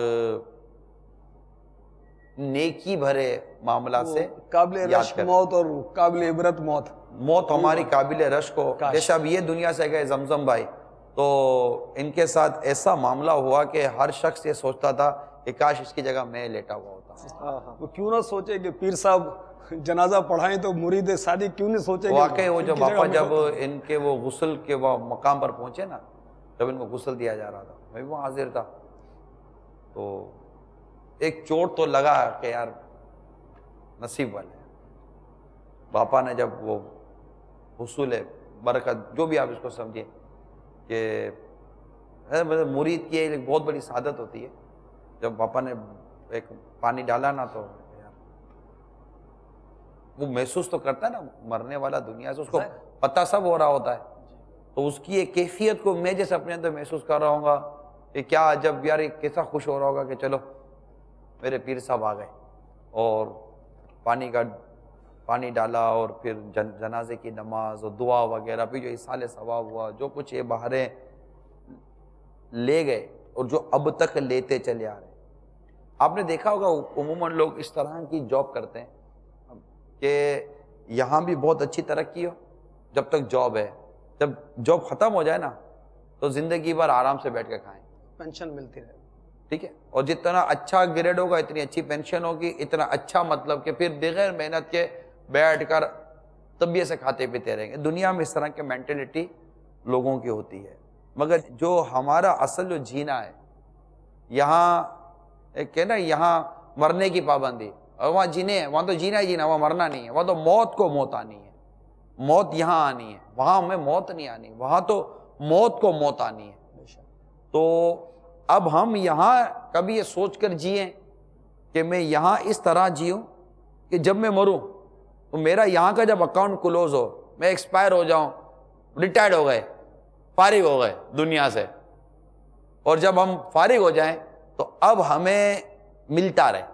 C: نیکی بھرے معاملات سے
E: قابل
C: یاد
E: رشک
C: کریں.
E: موت اور قابل عبرت موت.
C: موت ہماری قابل رشک ہو. جیسے اب یہ دنیا سے گئے زمزم بھائی، تو ان کے ساتھ ایسا معاملہ ہوا کہ ہر شخص یہ سوچتا تھا کہ کاش اس کی جگہ میں لیٹا ہوا ہوتا.
E: وہ کیوں نہ سوچے کہ پیر صاحب جنازہ پڑھائیں تو مرید صادق کیوں نہیں سوچے کہ
C: واقعی وہ جب
E: ان کی جگہ
C: باپا
E: میں
C: جب
E: ہوتا.
C: ان کے وہ غسل کے وہ مقام پر پہنچے نا، جب ان کو غسل دیا جا رہا تھا، میں بھی وہاں حاضر تھا، تو ایک چوٹ تو لگا کہ یار نصیب والے. باپا نے جب وہ حصول برکت، جو بھی آپ اس کو سمجھیں کہ مرید کی ایک بہت بڑی سعادت ہوتی ہے، جب باپا نے ایک پانی ڈالا نا تو وہ محسوس تو کرتا ہے نا، مرنے والا دنیا سے، اس کو پتہ سب ہو رہا ہوتا ہے، تو اس کی ایک کیفیت کو میں جیسے اپنے اندر محسوس کر رہا ہوں گا کہ کیا جب یار کیسا خوش ہو رہا ہوگا کہ چلو میرے پیر صاحب آ گئے، اور پانی کا پانی ڈالا، اور پھر جن جنازے کی نماز اور دعا وغیرہ، پھر جو ایصال ثواب ہوا، جو کچھ یہ بہاریں لے گئے اور جو اب تک لیتے چلے آ رہے. آپ نے دیکھا ہوگا عموماً لوگ اس طرح کی جاب کرتے ہیں کہ یہاں بھی بہت اچھی ترقی ہو جب تک جاب ہے، جب جاب ختم ہو جائے نا تو زندگی بھر آرام سے بیٹھ کے کھائیں،
E: پینشن ملتی رہے.
C: ٹھیک ہے، اور جتنا اچھا گریڈ ہوگا اتنی اچھی پینشن ہوگی، اتنا اچھا مطلب کہ پھر بغیر محنت کے بیٹھ کر طبیعت سے کھاتے پیتے رہیں گے. دنیا میں اس طرح کی مینٹلٹی لوگوں کی ہوتی ہے، مگر جو ہمارا اصل جو جینا ہے، یہاں ایک ہے نا، یہاں مرنے کی پابندی، اور وہاں جینے ہیں، وہاں تو جینا ہی جینا، وہاں مرنا نہیں ہے، وہاں تو موت کو موت آنی ہے، موت یہاں آنی ہے، وہاں ہمیں موت نہیں آنی، وہاں تو موت کو موت آنی ہے. تو اب ہم یہاں کبھی یہ سوچ کر جئیں کہ میں یہاں اس طرح جیوں کہ جب میں مروں تو میرا یہاں کا جب اکاؤنٹ کلوز ہو، میں ایکسپائر ہو جاؤں، ریٹائرڈ ہو گئے، فارغ ہو گئے دنیا سے، اور جب ہم فارغ ہو جائیں تو اب ہمیں ملتا رہے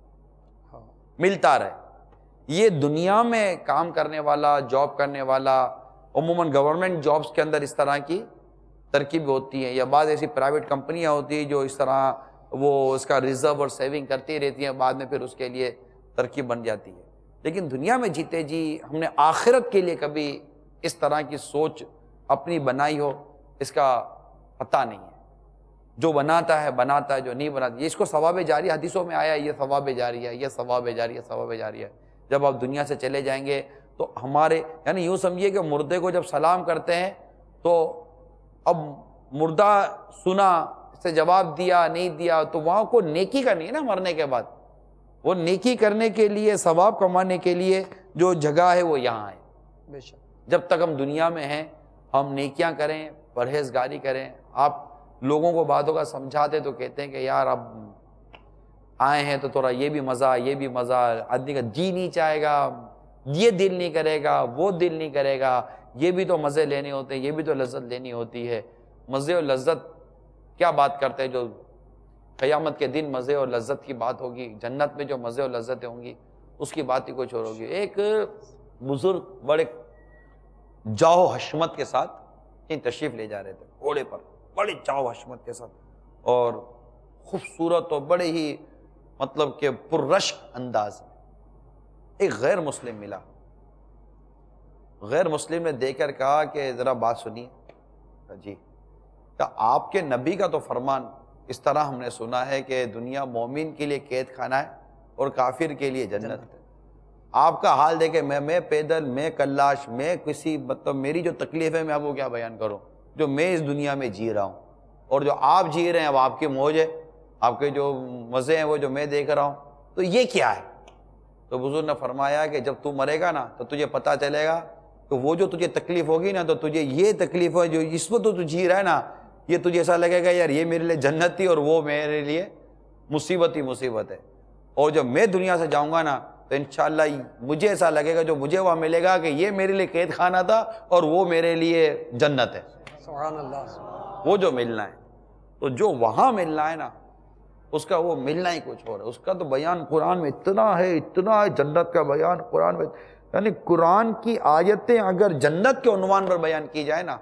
C: ملتا رہے. یہ دنیا میں کام کرنے والا، جاب کرنے والا، عموماً گورنمنٹ جابس کے اندر اس طرح کی ترکیب ہوتی ہیں، یا بعض ایسی پرائیویٹ کمپنیاں ہوتی ہیں جو اس طرح وہ اس کا ریزرو اور سیونگ کرتی رہتی ہیں، بعد میں پھر اس کے لیے ترکیب بن جاتی ہے. لیکن دنیا میں جیتے جی ہم نے آخرت کے لیے کبھی اس طرح کی سوچ اپنی بنائی ہو، اس کا پتہ نہیں ہے. جو بناتا ہے بناتا ہے، جو نہیں بناتا، یہ اس کو ثواب جاری، حدیثوں میں آیا ہے یہ ثواب جاری ہے، یہ ثواب جاری ہے، ثواب جاری ہے. جب آپ دنیا سے چلے جائیں گے تو ہمارے یعنی یوں سمجھیے کہ مردے کو جب سلام کرتے ہیں تو اب مردہ سنا، اس سے جواب دیا نہیں دیا، تو وہاں کو نیکی کا نہیں ہے نا. مرنے کے بعد وہ نیکی کرنے کے لیے، ثواب کمانے کے لیے جو جگہ ہے وہ یہاں ہے.
E: بے شک
C: جب تک ہم دنیا میں ہیں ہم نیکیاں کریں، پرہیزگاری کریں. آپ لوگوں کو باتوں کا سمجھاتے تو کہتے ہیں کہ یار اب آئے ہیں تو تھوڑا یہ بھی مزہ، یہ بھی مزہ، آدمی کا جی نہیں چاہے گا، یہ دل نہیں کرے گا، وہ دل نہیں کرے گا، یہ بھی تو مزے لینے ہوتے ہیں، یہ بھی تو لذت لینی ہوتی ہے. مزے اور لذت کیا بات کرتے ہیں؟ جو قیامت کے دن مزے اور لذت کی بات ہوگی، جنت میں جو مزے اور لذتیں ہوں گی اس کی بات ہی کچھ اور ہوگی. ایک بزرگ بڑے جاؤ حشمت کے ساتھ کہیں تشریف لے جا رہے تھے گھوڑے پر، بڑے جاؤ حشمت کے ساتھ، اور خوبصورت اور بڑے ہی مطلب کہ پررشک انداز میں ایک غیر مسلم ملا. غیر مسلم نے دیکھ کر کہا کہ ذرا بات سنیے. جی کہ آپ کے نبی کا تو فرمان اس طرح ہم نے سنا ہے کہ دنیا مومن کے لیے قید خانہ ہے اور کافر کے لیے جنت ہے. آپ کا حال دیکھیں، میں میں پیدل، میں کلاش، میں کسی مطلب میری جو تکلیف ہے میں آپ کو کیا بیان کروں، جو میں اس دنیا میں جی رہا ہوں، اور جو آپ جی رہے ہیں وہ آپ کی موج ہے، آپ کے جو مزے ہیں وہ جو میں دیکھ رہا ہوں، تو یہ کیا ہے؟ تو بزرگ نے فرمایا کہ جب تو مرے گا نا تو تجھے پتہ چلے گا کہ وہ جو تجھے تکلیف ہوگی نا، تو تجھے یہ تکلیف ہے جو اس وقت تو جی رہا ہے نا، یہ تجھے ایسا لگے گا یار یہ میرے لیے جنت تھی اور وہ میرے لیے مصیبت ہی مصیبت ہے. اور جب میں دنیا سے جاؤں گا نا تو انشاءاللہ مجھے ایسا لگے گا جو مجھے وہاں ملے گا کہ یہ میرے لیے قید خانہ تھا اور وہ میرے لیے جنت ہے.
E: سبحان اللہ.
C: وہ جو ملنا ہے، تو جو وہاں ملنا ہے نا اس کا وہ ملنا ہی کچھ اور ہے. اس کا تو بیان قرآن میں اتنا ہے، اتنا ہے جنت کا بیان قرآن میں، یعنی قرآن کی آیتیں اگر جنت کے عنوان پر بیان کی جائے نا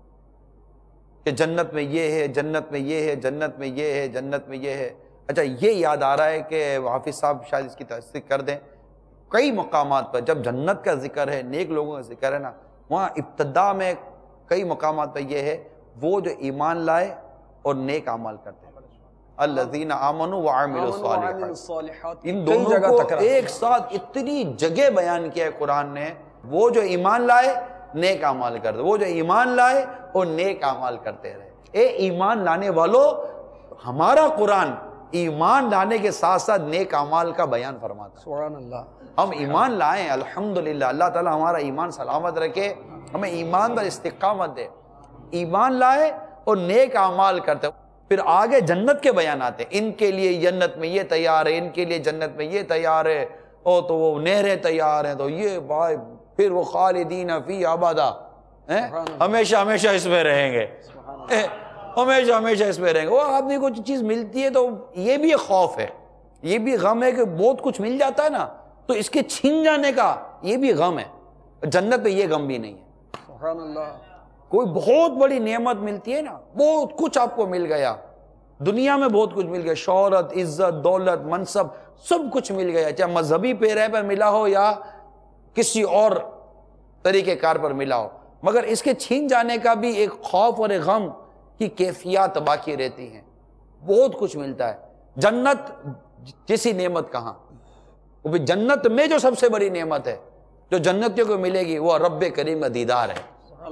C: کہ جنت میں یہ ہے، جنت میں یہ ہے، جنت میں یہ ہے، جنت میں یہ ہے. اچھا یہ یاد آ رہا ہے کہ حافظ صاحب شاید اس کی تصدیق کر دیں، کئی مقامات پر جب جنت کا ذکر ہے، نیک لوگوں کا ذکر ہے نا، وہاں ابتدا میں کئی مقامات پر یہ ہے وہ جو ایمان لائے اور نیک اعمال کرتے ہیں، الذین آمنوا وعملوا الصالحات. ان دونوں کو ایک ساتھ اتنی جگہ بیان کیا ہے قرآن نے، وہ جو ایمان لائے نیک اعمال کرتے، وہ جو ایمان لائے اور نیک اعمال کرتے رہے. اے ایمان لانے والوں، ہمارا قرآن ایمان لانے کے ساتھ ساتھ نیک اعمال کا بیان فرماتا ہے.
E: سبحان اللہ.
C: ہم ایمان لائیں الحمدللہ، اللہ تعالی ہمارا ایمان سلامت رکھے، ہمیں ایمان پر استقامت دے. ایمان لائے اور نیک اعمال کرتے، پھر آگے جنت کے بیان آتے ہیں، ان کے لیے جنت میں یہ تیار ہے، ان کے لیے جنت میں یہ تیار ہے، او تو وہ نہریں تیار ہیں، تو یہ بھائی پھر وہ خالدین فی ابدا، ہمیشہ ہمیشہ اس میں رہیں گے، ہمیشہ ہمیشہ اس میں رہیں گے. وہ آدمی کو چیز ملتی ہے تو یہ بھی خوف ہے، یہ بھی غم ہے کہ بہت کچھ مل جاتا ہے نا تو اس کے چھین جانے کا یہ بھی غم ہے. جنت میں یہ غم بھی نہیں ہے.
E: سبحان اللہ.
C: کوئی بہت بڑی نعمت ملتی ہے نا، بہت کچھ آپ کو مل گیا، دنیا میں بہت کچھ مل گیا، شہرت، عزت، دولت، منصب، سب کچھ مل گیا، چاہے مذہبی پیرے پر ملا ہو یا کسی اور طریقے کار پر ملا ہو، مگر اس کے چھین جانے کا بھی ایک خوف اور ایک غم کی کیفیات باقی رہتی ہیں. بہت کچھ ملتا ہے. جنت جیسی نعمت کہاں؟ وہ بھی جنت میں جو سب سے بڑی نعمت ہے جو جنتیوں کو ملے گی وہ رب کریم کا دیدار ہے.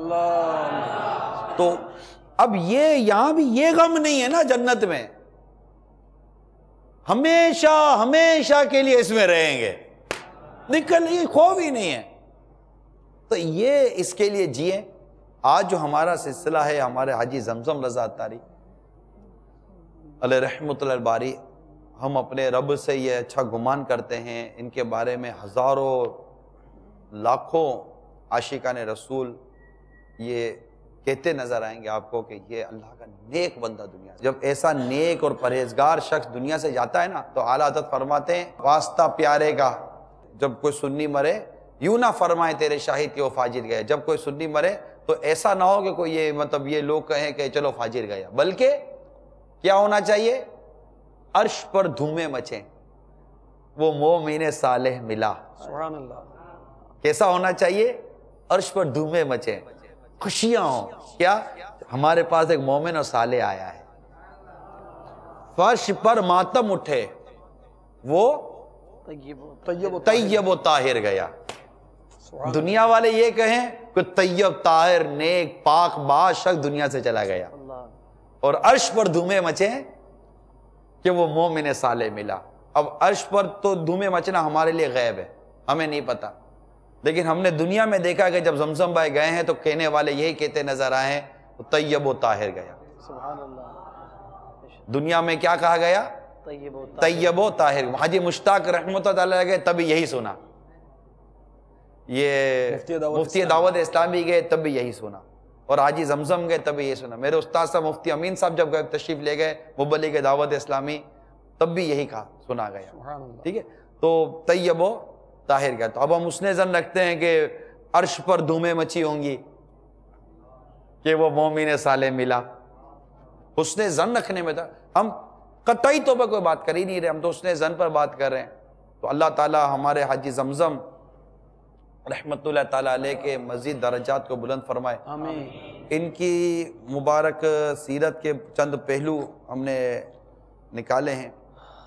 E: اللہ.
C: تو اب یہ یہاں بھی یہ غم نہیں ہے نا جنت میں، ہمیشہ ہمیشہ کے لیے اس میں رہیں گے، نکل یہ خوف ہی نہیں ہے. تو یہ اس کے لیے جیے. آج جو ہمارا سلسلہ ہے ہمارے حاجی زمزم رضا اتاری علیہ رحمۃ اللہ الباری، ہم اپنے رب سے یہ اچھا گمان کرتے ہیں، ان کے بارے میں ہزاروں لاکھوں عاشقان رسول یہ کہتے نظر آئیں گے آپ کو کہ یہ اللہ کا نیک بندہ دنیا سے. جب ایسا نیک اور پرہیزگار شخص دنیا سے جاتا ہے نا تو اعلیٰ حضرت فرماتے ہیں واسطہ پیارے کا، جب کوئی سنی مرے یوں نہ فرمائے تیرے شاہد کہ وہ فاجر گئے. جب کوئی سنی مرے تو ایسا نہ ہو کہ کوئی یہ مطلب یہ لوگ کہیں کہ چلو فاجر گیا، بلکہ کیا ہونا چاہیے؟ عرش پر دھومیں مچیں، وہ مومن صالح ملا.
E: سبحان اللہ.
C: کیسا ہونا چاہیے؟ عرش پر دھومیں مچیں، خوشیاں ہوں. کیا؟ ہمارے پاس ایک مومن اور صالح آیا ہے. فرش پر ماتم اٹھے، وہ طیب و طاہر گیا. دنیا والے یہ کہیں کہ طیب طاہر نیک پاک باز شخص دنیا سے چلا گیا، اور عرش پر دھومیں مچیں کہ وہ مومن صالح ملا. اب عرش پر تو دھومیں مچنا ہمارے لیے غیب ہے، ہمیں نہیں پتا، لیکن ہم نے دنیا میں دیکھا کہ جب زمزم بھائی گئے ہیں تو کہنے والے یہی کہتے نظر آئے ہیں طیب و طاہر گیا.
B: سبحان اللہ.
C: دنیا میں کیا کہا گیا؟ طیب و طاہر. حاجی مشتاق رحمۃ اللہ علیہ گئے تب بھی یہی سنا، یہ مفتی دعوت اسلامی گئے تب بھی یہی سنا، اور حاجی زمزم گئے تب بھی یہی سنا. میرے استاد صاحب مفتی امین صاحب جب گئے تشریف لے گئے مبلغ دعوت اسلامی تب بھی یہی کہا سنا گیا. ٹھیک ہے، تو طیب و طاہر گیا. تو اب ہم اس نے ظن رکھتے ہیں کہ عرش پر دھومیں مچی ہوں گی کہ وہ مومن صالح ملا. اس نے ظن رکھنے میں تھا، ہم قطعی طور پر کوئی بات کر ہی نہیں رہے، ہم تو اس نے ظن پر بات کر رہے ہیں. تو اللہ تعالی ہمارے حاجی زمزم رحمت اللہ تعالیٰ علیہ کے مزید درجات کو بلند فرمائے.
E: آمین.
C: ان کی مبارک سیرت کے چند پہلو ہم نے نکالے ہیں.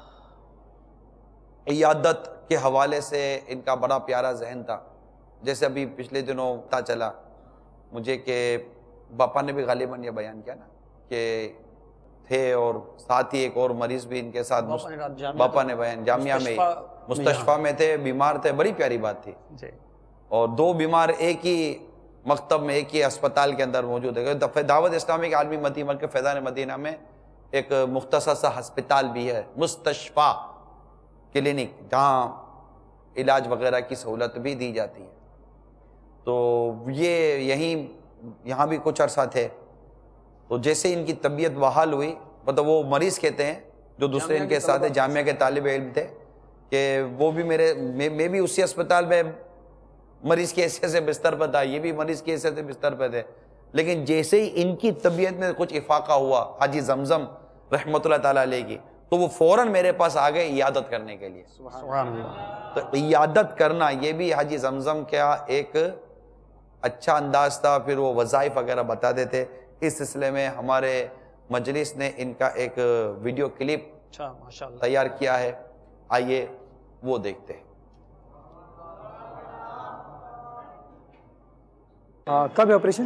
C: عیادت کے حوالے سے ان کا بڑا پیارا ذہن تھا. جیسے ابھی پچھلے دنوں پتہ چلا مجھے کہ باپا نے بھی غالباً یہ بیان کیا نا کہ تھے اور ساتھ ہی ایک اور مریض بھی ان کے ساتھ باپا نے بیان جامعہ میں مستشفیٰ میں تھے، بیمار تھے. بڑی پیاری بات تھی. اور دو بیمار ایک ہی مکتب میں ایک ہی اسپتال کے اندر موجود ہے. دعوت اسلامی کے عالمی مدی مرکز فیضان مدینہ میں ایک مختصر سا ہسپتال بھی ہے، مستشفیٰ کلینک، جہاں علاج وغیرہ کی سہولت بھی دی جاتی ہے. تو یہ یہیں یہاں بھی کچھ عرصہ تھے. تو جیسے ان کی طبیعت بحال ہوئی، مطلب وہ مریض کہتے ہیں جو دوسرے ان کے ساتھ جامعہ کے طالب علم تھے کہ وہ بھی میرے میں بھی اسی اسپتال میں مریض کی حیثیت سے بستر پر تھا، یہ بھی مریض کی حیثیت سے بستر پہ تھے. لیکن جیسے ہی ان کی طبیعت میں کچھ افاقہ ہوا حاجی زمزم رحمۃ اللہ تعالیٰ علیہ کی، تو وہ فوراً میرے پاس آ گئے عیادت کرنے کے لیے.
E: سبحان اللہ.
C: تو عیادت کرنا یہ بھی حاجی زمزم کا ایک اچھا انداز تھا. پھر وہ وظائف وغیرہ بتاتے تھے. اس سلسلے میں ہمارے مجلس نے ان کا ایک ویڈیو کلپ تیار کیا ہے. آئیے وہ دیکھتے ہیں.
F: کب ہے آپریشن؟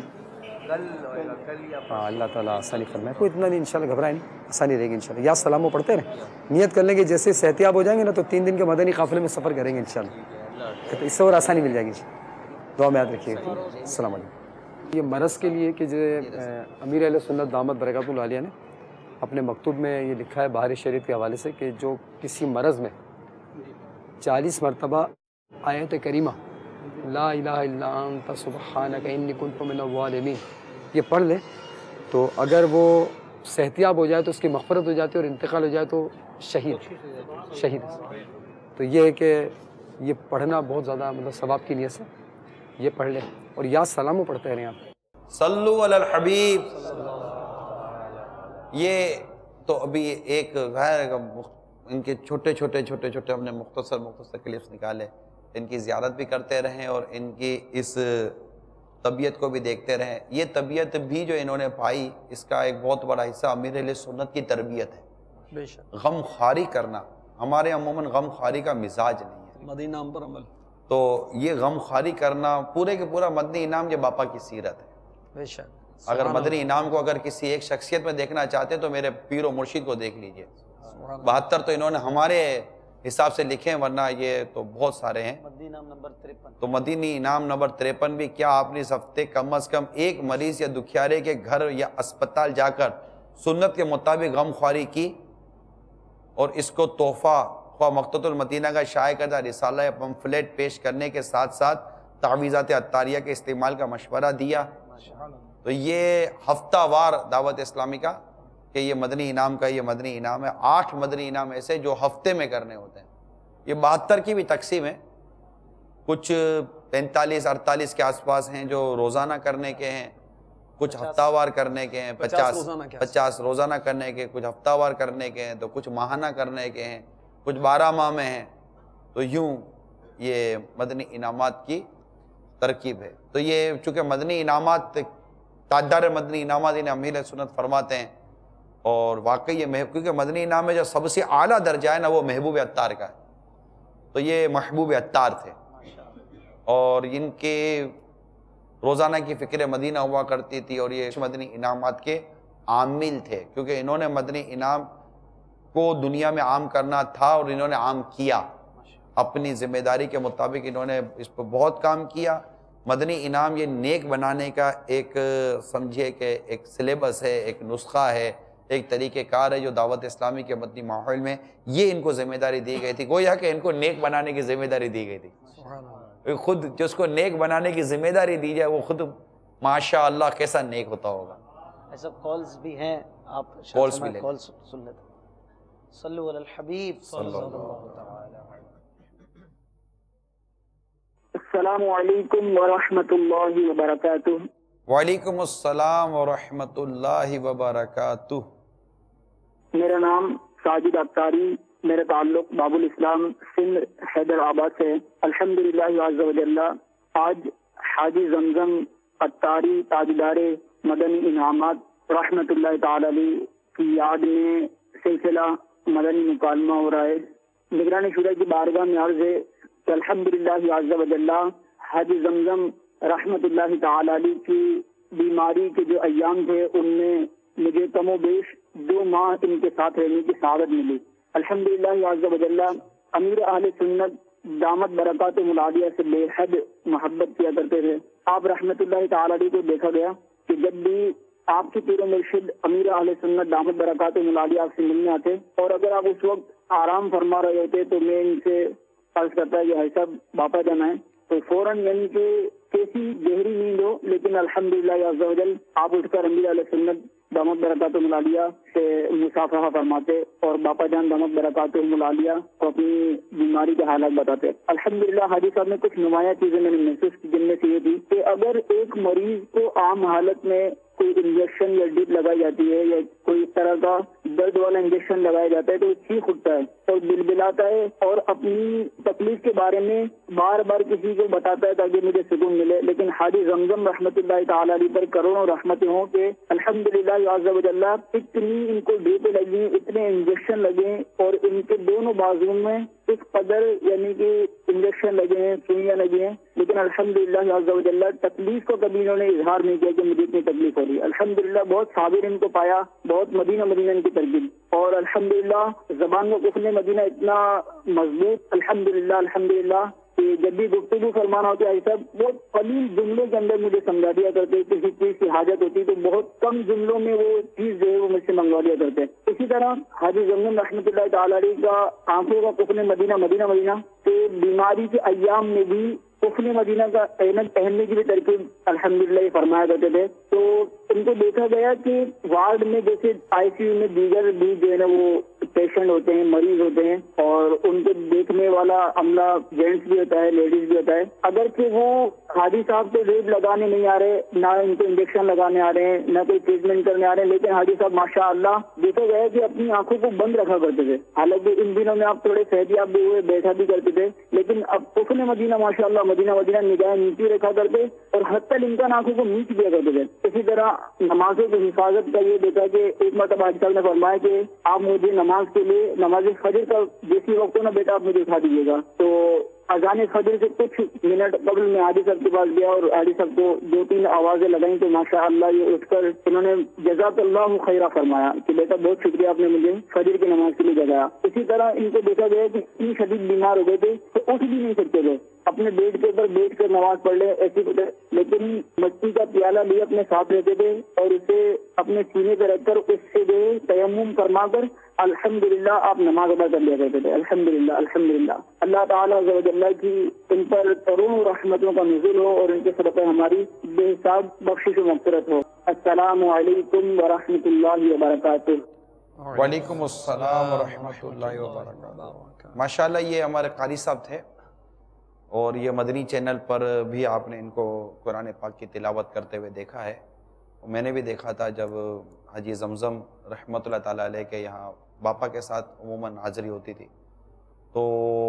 F: ہاں اللہ تعالیٰ آسانی فرمائے. کوئی اتنا نہیں، انشاءاللہ گھبرائے نہیں، آسانی رہے گی انشاءاللہ. یا سلام و پڑھتے رہیں، نیت کر لیں گے جیسے صحتیاب ہو جائیں گے نا تو تین دن کے مدنی قافلے میں سفر کریں گے انشاءاللہ. تو اس سے اور آسانی مل جائے گی. دعا میں یاد رکھیے گا. السلام علیکم. یہ مرض کے لیے کہ جو امیر اہل سنت دامت برکات اللہ علیہ نے اپنے مکتوب میں یہ لکھا ہے بہار شریف کے حوالے سے کہ جو کسی مرض میں چالیس مرتبہ آیت کریمہ لا الہ الا انت سبحانک انی کنت من الظالمین یہ پڑھ لے تو اگر وہ صحتیاب ہو جائے تو اس کی مغفرت ہو جاتی ہے، اور انتقال ہو جائے تو شہید شہید تو یہ ہے کہ یہ پڑھنا بہت زیادہ مطلب ثواب کی نیت سے یہ پڑھ لیں. اور یا سلامو پڑھتے رہیں آپ.
C: صلو علی الحبیب. یہ تو ابھی ایک غیر ان کے چھوٹے چھوٹے چھوٹے چھوٹے ہم نے مختصر مختصر کلپس نکالے. ان کی زیارت بھی کرتے رہیں اور ان کی اس طبیعت کو بھی دیکھتے رہیں. یہ طبیعت بھی جو انہوں نے پائی اس کا ایک بہت بڑا حصہ امیر اہل سنت کی تربیت ہے.
E: بے شک.
C: غم خواری کرنا ہمارے عموماً غم خواری کا مزاج نہیں ہے.
E: مدینہ نام پر عمل.
C: تو یہ غم خواری کرنا پورے کے پورا مدنی انعام یہ باپا کی سیرت ہے.
E: بے شک.
C: اگر مدنی انعام کو اگر کسی ایک شخصیت میں دیکھنا چاہتے ہیں تو میرے پیر و مرشد کو دیکھ لیجئے. بہتر تو انہوں نے ہمارے حساب سے لکھے ہیں، ورنہ یہ تو بہت سارے ہیں.
E: مدنی انعام نمبر تریپن.
C: تو مدنی انعام نمبر تریپن بھی کیا آپ نے اس ہفتے کم از کم ایک مریض یا دکھیارے کے گھر یا اسپتال جا کر سنت کے مطابق غم خواری کی اور اس کو تحفہ خواہ مقتۃ المدینہ کا شائع کردہ رسالہ یا پمفلیٹ پیش کرنے کے ساتھ ساتھ تعویذات عطاریہ کے استعمال کا مشورہ دیا. تو یہ ہفتہ وار دعوت اسلامی کا کہ یہ مدنی انعام کا یہ مدنی انعام ہے. آٹھ مدنی انعام ایسے جو ہفتے میں کرنے ہوتے ہیں. یہ بہتر کی بھی تقسیم ہے، کچھ پینتالیس اڑتالیس کے آس پاس ہیں جو روزانہ کرنے کے ہیں، کچھ ہفتہ وار کرنے کے ہیں، پچاس پچاس روزانہ کرنے کے، کچھ ہفتہ وار کرنے کے ہیں، تو کچھ ماہانہ کرنے کے ہیں، کچھ بارہ ماہ میں ہیں. تو یوں یہ مدنی انعامات کی ترکیب ہے. تو یہ چونکہ مدنی انعامات تاجدار مدنی انعامات انہیں امیر سنت فرماتے ہیں، اور واقعی یہ محبوب کیونکہ مدنی انعام میں جو سب سے اعلیٰ درجہ ہے نا وہ محبوب عطار کا ہے. تو یہ محبوب عطار تھے اور ان کے روزانہ کی فکر مدینہ ہوا کرتی تھی، اور یہ مدنی انعامات کے عامل تھے کیونکہ انہوں نے مدنی انعام کو دنیا میں عام کرنا تھا اور انہوں نے عام کیا. اپنی ذمہ داری کے مطابق انہوں نے اس پر بہت کام کیا. مدنی انعام یہ نیک بنانے کا ایک سمجھے کہ ایک سلیبس ہے، ایک نسخہ ہے، ایک طریقہ کار ہے جو دعوت اسلامی کے مدنی ماحول میں یہ ان کو ذمہ داری دی گئی تھی. گویا کہ ان کو نیک بنانے کی ذمہ داری دی گئی تھی. خود جس کو نیک بنانے کی ذمہ داری دی جائے وہ خود ماشاء اللہ کیسا نیک ہوتا ہوگا.
B: ایسا کالز بھی ہیں، آپ
C: کالز بھی لیں.
B: کالز سن لیتے. صلو علی الحبیب صلی اللہ تعالی.
G: السلام علیکم ورحمۃ اللہ وبرکاتہ.
C: وعلیکم السلام ورحمۃ اللہ وبرکاتہ.
G: میرا نام ساجد اختاری، میرا تعلق باب الاسلام سندھ حیدر آباد سے ہے. الحمدللہ عز و جل آج حاجی زمزم اتاری تاجدار مدنی انعامات رحمت اللہ تعالی علیہ کی یاد میں سلسلہ مدنی مکالمہ ہو رہا ہے۔ نگران شورا کی بارگاہ میں عرض ہے کہ الحمدللہ عز و جل حاجی زمزم رحمت اللہ تعالی علیہ کی بیماری کے جو ایام تھے ان میں مجھے کم و بیش دو ماہ ان کے ساتھ رہنے کی سعادت ملی۔ الحمدللہ عز و جل امیر اہل سنت دامت برکات ملالیہ سے بے حد محبت کیا کرتے تھے۔ آپ رحمت اللہ تعالی علیہ کو دیکھا گیا کہ جب بھی آپ کے پیر و مرشد امیر اہل سنت دامت برکات ملالیہ آپ سے ملنے آتے اور اگر آپ اس وقت آرام فرما رہے ہوتے تو میں ان سے عرض کرتا ہے کہ بھائی صاحب باپا جانا ہے، تو فوراً یعنی کہ کیسی گہری نیند ہو لیکن الحمدللہ عز و جل آپ اٹھ کر امیر اہل سنت دامت برکات ملالیہ سے مصافحہ فرماتے اور باپا جان دامت برکات ملالیہ کو اپنی بیماری کے حالات بتاتے۔ الحمدللہ حاجی صاحب نے کچھ نمایاں چیزیں میں نے محسوس کی، جن میں سے یہ تھی کہ اگر ایک مریض کو عام حالت میں کوئی انجیکشن یا ڈپ لگائی جاتی ہے یا کوئی اس طرح کا درد والا انجیکشن لگایا جاتا ہے تو وہ چیخ اٹھتا ہے اور بلبلاتا ہے اور اپنی تکلیف کے بارے میں بار بار کسی کو بتاتا ہے تاکہ مجھے سکون ملے، لیکن حاجی زمزم رحمت اللہ تعالی علیہ پر کروڑوں رحمتیں ہوں کہ الحمدللہ عز و جل اتنی ان کو ڈیپیں لگی، اتنے انجیکشن لگے اور ان کے دونوں بازو میں اس قدر یعنی کہ انجیکشن لگے ہیں، سوئیاں لگی ہیں، لیکن الحمدللہ عز و جل تکلیف کو کبھی انہوں نے اظہار نہیں کیا کہ مجھے اتنی تکلیف ہو رہی ہے۔ الحمدللہ بہت صابر ان کو پایا، بہت مدینہ مدینہ ان کی تربیت، اور الحمدللہ زبان میں کفن مدینہ اتنا مضبوط الحمدللہ الحمدللہ کہ جب بھی گفتگو فرمانا ہوتا ہے صاحب بہت قلیل جملوں کے اندر مجھے سمجھا دیا کرتے، کسی چیز کی حاجت ہوتی تو بہت کم جملوں میں وہ چیز جو ہے وہ مجھ سے منگوا دیا کرتے۔ اسی طرح حاجی زمزم رحمۃ اللہ تعالی علیہ کا آنکھوں کا کفن مدینہ مدینہ مدینہ کہ بیماری کے ایام میں بھی کفن مدینہ کا احمد پہننے کی بھی ترکیب الحمدللہ فرمایا کرتے تھے۔ تو ان کو دیکھا گیا کہ وارڈ میں جیسے آئی سی یو میں دیگر بھی جو ہے نا وہ پیشنٹ ہوتے ہیں، مریض ہوتے ہیں اور ان کو دیکھنے والا عملہ جینٹس بھی ہوتا ہے، لیڈیز بھی ہوتا ہے، اگر کہ وہ حاجی صاحب کو ریب لگانے نہیں آ رہے، نہ ان کو انجیکشن لگانے آ رہے ہیں، نہ کوئی ٹریٹمنٹ کرنے آ رہے ہیں، لیکن حاجی صاحب ماشاء اللہ دیکھا گیا کہ اپنی آنکھوں کو بند رکھا کرتے تھے۔ حالانکہ ان دنوں میں آپ تھوڑے صحتیاب بھی ہوئے، بیٹھا بھی کرتے تھے، لیکن اب کفن مدینہ ماشاء اللہ مدینہ مدینہ نگاہیں نیچے رکھا کرتے اور حتی الامکان آنکھوں کو میچ دیا کرتے تھے۔ اسی طرح نمازوں کی حفاظت کا یہ دیکھا کہ ایک مرتبہ حاجی صاحب نے فرمایا کہ آپ مجھے نماز کے لیے نماز فجر کا جیسی وقت ہو نا بیٹا آپ مجھے اٹھا دیجیے گا، تو اذان فجر سے کچھ منٹ قبل میں حاجی صاحب کے پاس گیا اور حاجی صاحب کو دو تین آوازیں لگائیں تو ماشاء اللہ یہ اٹھ کر انہوں نے جزاک اللہ خیرہ فرمایا کہ بیٹا بہت شکریہ آپ نے مجھے فجر کی نماز کے لیے جگایا۔ اسی طرح ان کو دیکھا گیا کہ اتنی شدید بیمار ہو گئے تھے تو اٹھ بھی نہیں سکتے تھے، اپنے بیڈ کے اوپر بیٹھ کر نماز پڑھ لے ایسی کچھ، لیکن مٹی کا پیالہ بھی اپنے ساتھ لیتے تھے اور اسے اپنے سینے پہ رکھ کر اس سے جو تیمم فرما کر الحمدللہ آپ نماز ادا کر لیا کرتے تھے۔ الحمدللہ الحمدللہ اللہ تعالیٰ عز و جل کی ان پر کروڑوں رحمتوں کا نزول ہو اور ان کے صدقے ہماری بے حساب بخشش و مغفرت ہو۔ السلام علیکم ورحمۃ اللہ وبرکاتہ۔
C: وعلیکم السلام ورحمۃ اللہ وبرکاتہ۔ ماشاءاللہ یہ ہمارے قاری صاحب تھے اور یہ مدنی چینل پر بھی آپ نے ان کو قرآن پاک کی تلاوت کرتے ہوئے دیکھا ہے۔ میں نے بھی دیکھا تھا جب حاجی زمزم رحمۃ اللہ تعالیٰ علیہ کے یہاں باپا کے ساتھ عموماً حاضری ہوتی تھی تو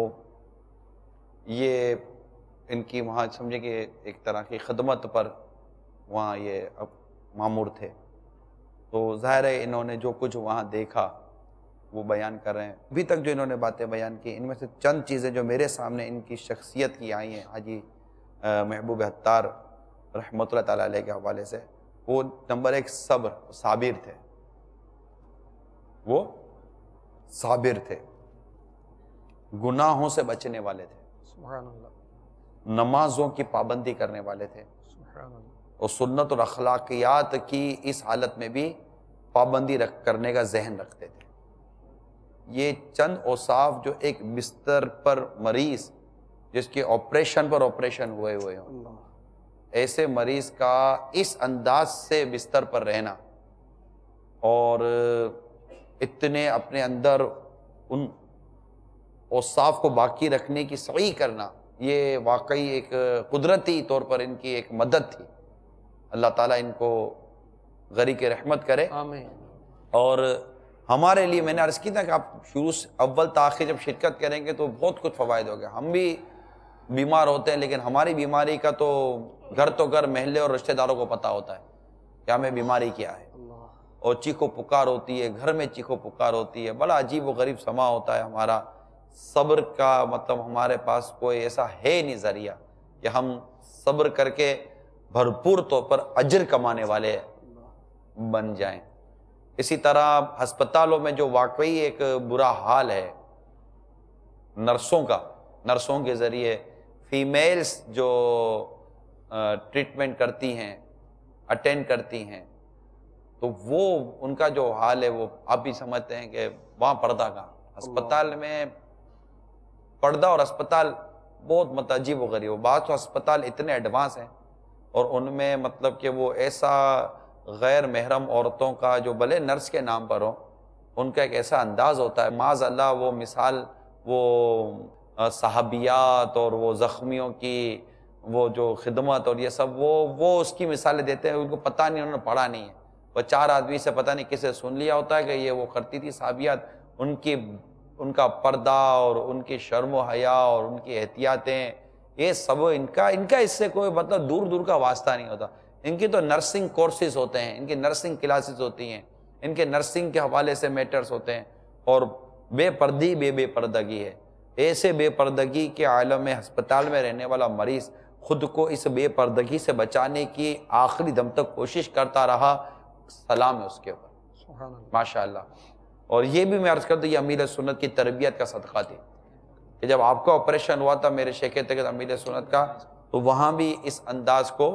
C: یہ ان کی وہاں سمجھے کہ ایک طرح کی خدمت پر وہاں یہ اب مامور تھے، تو ظاہر ہے انہوں نے جو کچھ وہاں دیکھا وہ بیان کر رہے ہیں۔ ابھی تک جو انہوں نے باتیں بیان کی ان میں سے چند چیزیں جو میرے سامنے ان کی شخصیت کی آئی ہیں حاجی محبوب عطار رحمۃ اللہ تعالیٰ علیہ کے حوالے سے، وہ نمبر ایک صبر صابر تھے، وہ صابر تھے، گناہوں سے بچنے والے تھے،
D: سبحان اللہ،
C: نمازوں کی پابندی کرنے والے تھے،
D: سبحان اللہ،
C: اور سنت اور اخلاقیات کی اس حالت میں بھی پابندی رکھ کرنے کا ذہن رکھتے تھے۔ یہ چند اوصاف جو ایک بستر پر مریض جس کے آپریشن پر آپریشن ہوئے ہوئے ہوں، ایسے مریض کا اس انداز سے بستر پر رہنا اور اتنے اپنے اندر ان اوصاف کو باقی رکھنے کی سعی کرنا، یہ واقعی ایک قدرتی طور پر ان کی ایک مدد تھی۔ اللہ تعالیٰ ان کو غریق رحمت کرے،
D: آمین۔
C: اور ہمارے لیے میں نے عرض کی تھا کہ آپ شروع سے اول تاخیر جب شرکت کریں گے تو بہت کچھ فوائد ہوگا۔ ہم بھی بیمار ہوتے ہیں لیکن ہماری بیماری کا تو گھر تو گھر محلے اور رشتہ داروں کو پتہ ہوتا ہے کہ ہمیں بیماری کیا ہے، اور چیخو پکار ہوتی ہے، گھر میں چیخو پکار ہوتی ہے، بڑا عجیب و غریب سما ہوتا ہے ہمارا۔ صبر کا مطلب ہمارے پاس کوئی ایسا ہے نہیں ذریعہ کہ ہم صبر کر کے بھرپور طور پر اجر کمانے والے بن جائیں۔ اسی طرح ہسپتالوں میں جو واقعی ایک برا حال ہے نرسوں کا، نرسوں کے ذریعے فیمیلز جو ٹریٹمنٹ کرتی ہیں، اٹینڈ کرتی ہیں، تو وہ ان کا جو حال ہے وہ آپ بھی سمجھتے ہیں کہ وہاں پردہ کا ہسپتال میں پردہ، اور اسپتال بہت مطلب عجیب و غریب، بعض تو اسپتال اتنے ایڈوانس ہیں اور ان میں مطلب کہ وہ ایسا غیر محرم عورتوں کا جو بھلے نرس کے نام پر ہو، ان کا ایک ایسا انداز ہوتا ہے، معاذ اللہ وہ مثال وہ صحابیات اور وہ زخمیوں کی وہ جو خدمت اور یہ سب وہ وہ اس کی مثالیں دیتے ہیں، ان کو پتہ نہیں، انہوں نے پڑھا نہیں ہے، وہ چار آدمی سے پتہ نہیں کسے سن لیا ہوتا ہے کہ یہ وہ کرتی تھی صحابیات، ان کی ان کا پردہ اور ان کی شرم و حیا اور ان کی احتیاطیں، یہ سب ان کا ان کا اس سے کوئی مطلب دور دور کا واسطہ نہیں ہوتا۔ ان کی تو نرسنگ کورسز ہوتے ہیں، ان کی نرسنگ کلاسز ہوتی ہیں، ان کے نرسنگ کے حوالے سے میٹرز ہوتے ہیں، اور بے پردگی بے بے پردگی ہے۔ ایسے بے پردگی کے عالم میں ہسپتال میں رہنے والا مریض خود کو اس بے پردگی سے بچانے کی آخری دم تک کوشش کرتا رہا، سلام ہے اس کے اوپر، ماشاء اللہ۔ اور یہ بھی میں عرض کرتا ہوں یہ امیر سنت کی تربیت کا صدقہ تھی کہ جب آپ کا آپریشن ہوا تھا میرے شیخ تقت امیر سنت کا، تو وہاں بھی اس انداز کو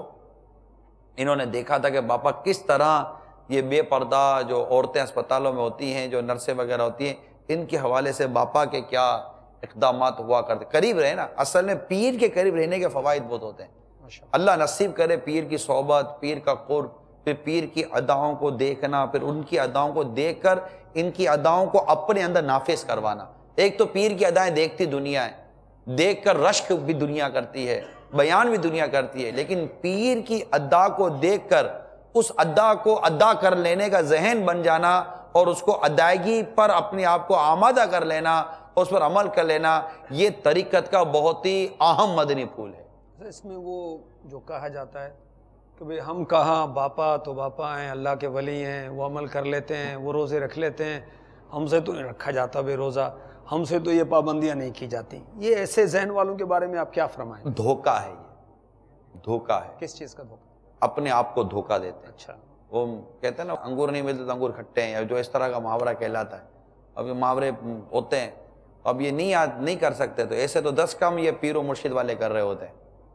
C: انہوں نے دیکھا تھا کہ باپا کس طرح یہ بے پردہ جو عورتیں اسپتالوں میں ہوتی ہیں، جو نرسیں وغیرہ ہوتی ہیں، ان کے حوالے سے باپا کے کیا اقدامات ہوا کرتے، قریب رہے نا۔ اصل میں پیر کے قریب رہنے کے فوائد بہت ہوتے ہیں، اللہ نصیب کرے پیر کی صحبت، پیر کا قرب، پھر پیر کی اداؤں کو دیکھنا، پھر ان کی اداؤں کو دیکھ کر ان کی اداؤں کو اپنے اندر نافذ کروانا۔ ایک تو پیر کی ادائیں دیکھتی دنیا ہے، دیکھ کر رشک بھی دنیا کرتی ہے، بیان بھی دنیا کرتی ہے، لیکن پیر کی ادا کو دیکھ کر اس ادا کو ادا کر لینے کا ذہن بن جانا اور اس کو ادائیگی پر اپنے آپ کو آمادہ کر لینا، اس پر عمل کر لینا، یہ طریقت کا بہت ہی اہم مدنی پھول ہے۔
D: اس میں وہ جو کہا جاتا ہے کہ بھئی ہم کہاں، باپا تو باپا ہیں، اللہ کے ولی ہیں، وہ عمل کر لیتے ہیں، وہ روزے رکھ لیتے ہیں، ہم سے تو نہیں رکھا جاتا بے روزہ، ہم سے تو یہ پابندیاں نہیں کی جاتی، یہ ایسے ذہن والوں کے بارے میں آپ کیا فرمائیں؟
C: دھوکہ ہے، یہ دھوکہ ہے۔
D: کس چیز کا دھوکہ؟
C: اپنے آپ کو دھوکہ دیتے ہیں۔
D: اچھا،
C: وہ کہتے ہیں نا انگور نہیں ملتے تو انگور کھٹے ہیں، جو اس طرح کا محاورہ کہلاتا ہے۔ اب یہ محاورے ہوتے ہیں، اب یہ نہیں یاد نہیں کر سکتے تو ایسے تو دس کام یہ پیر و مرشد والے کر رہے ہوتے ہیں،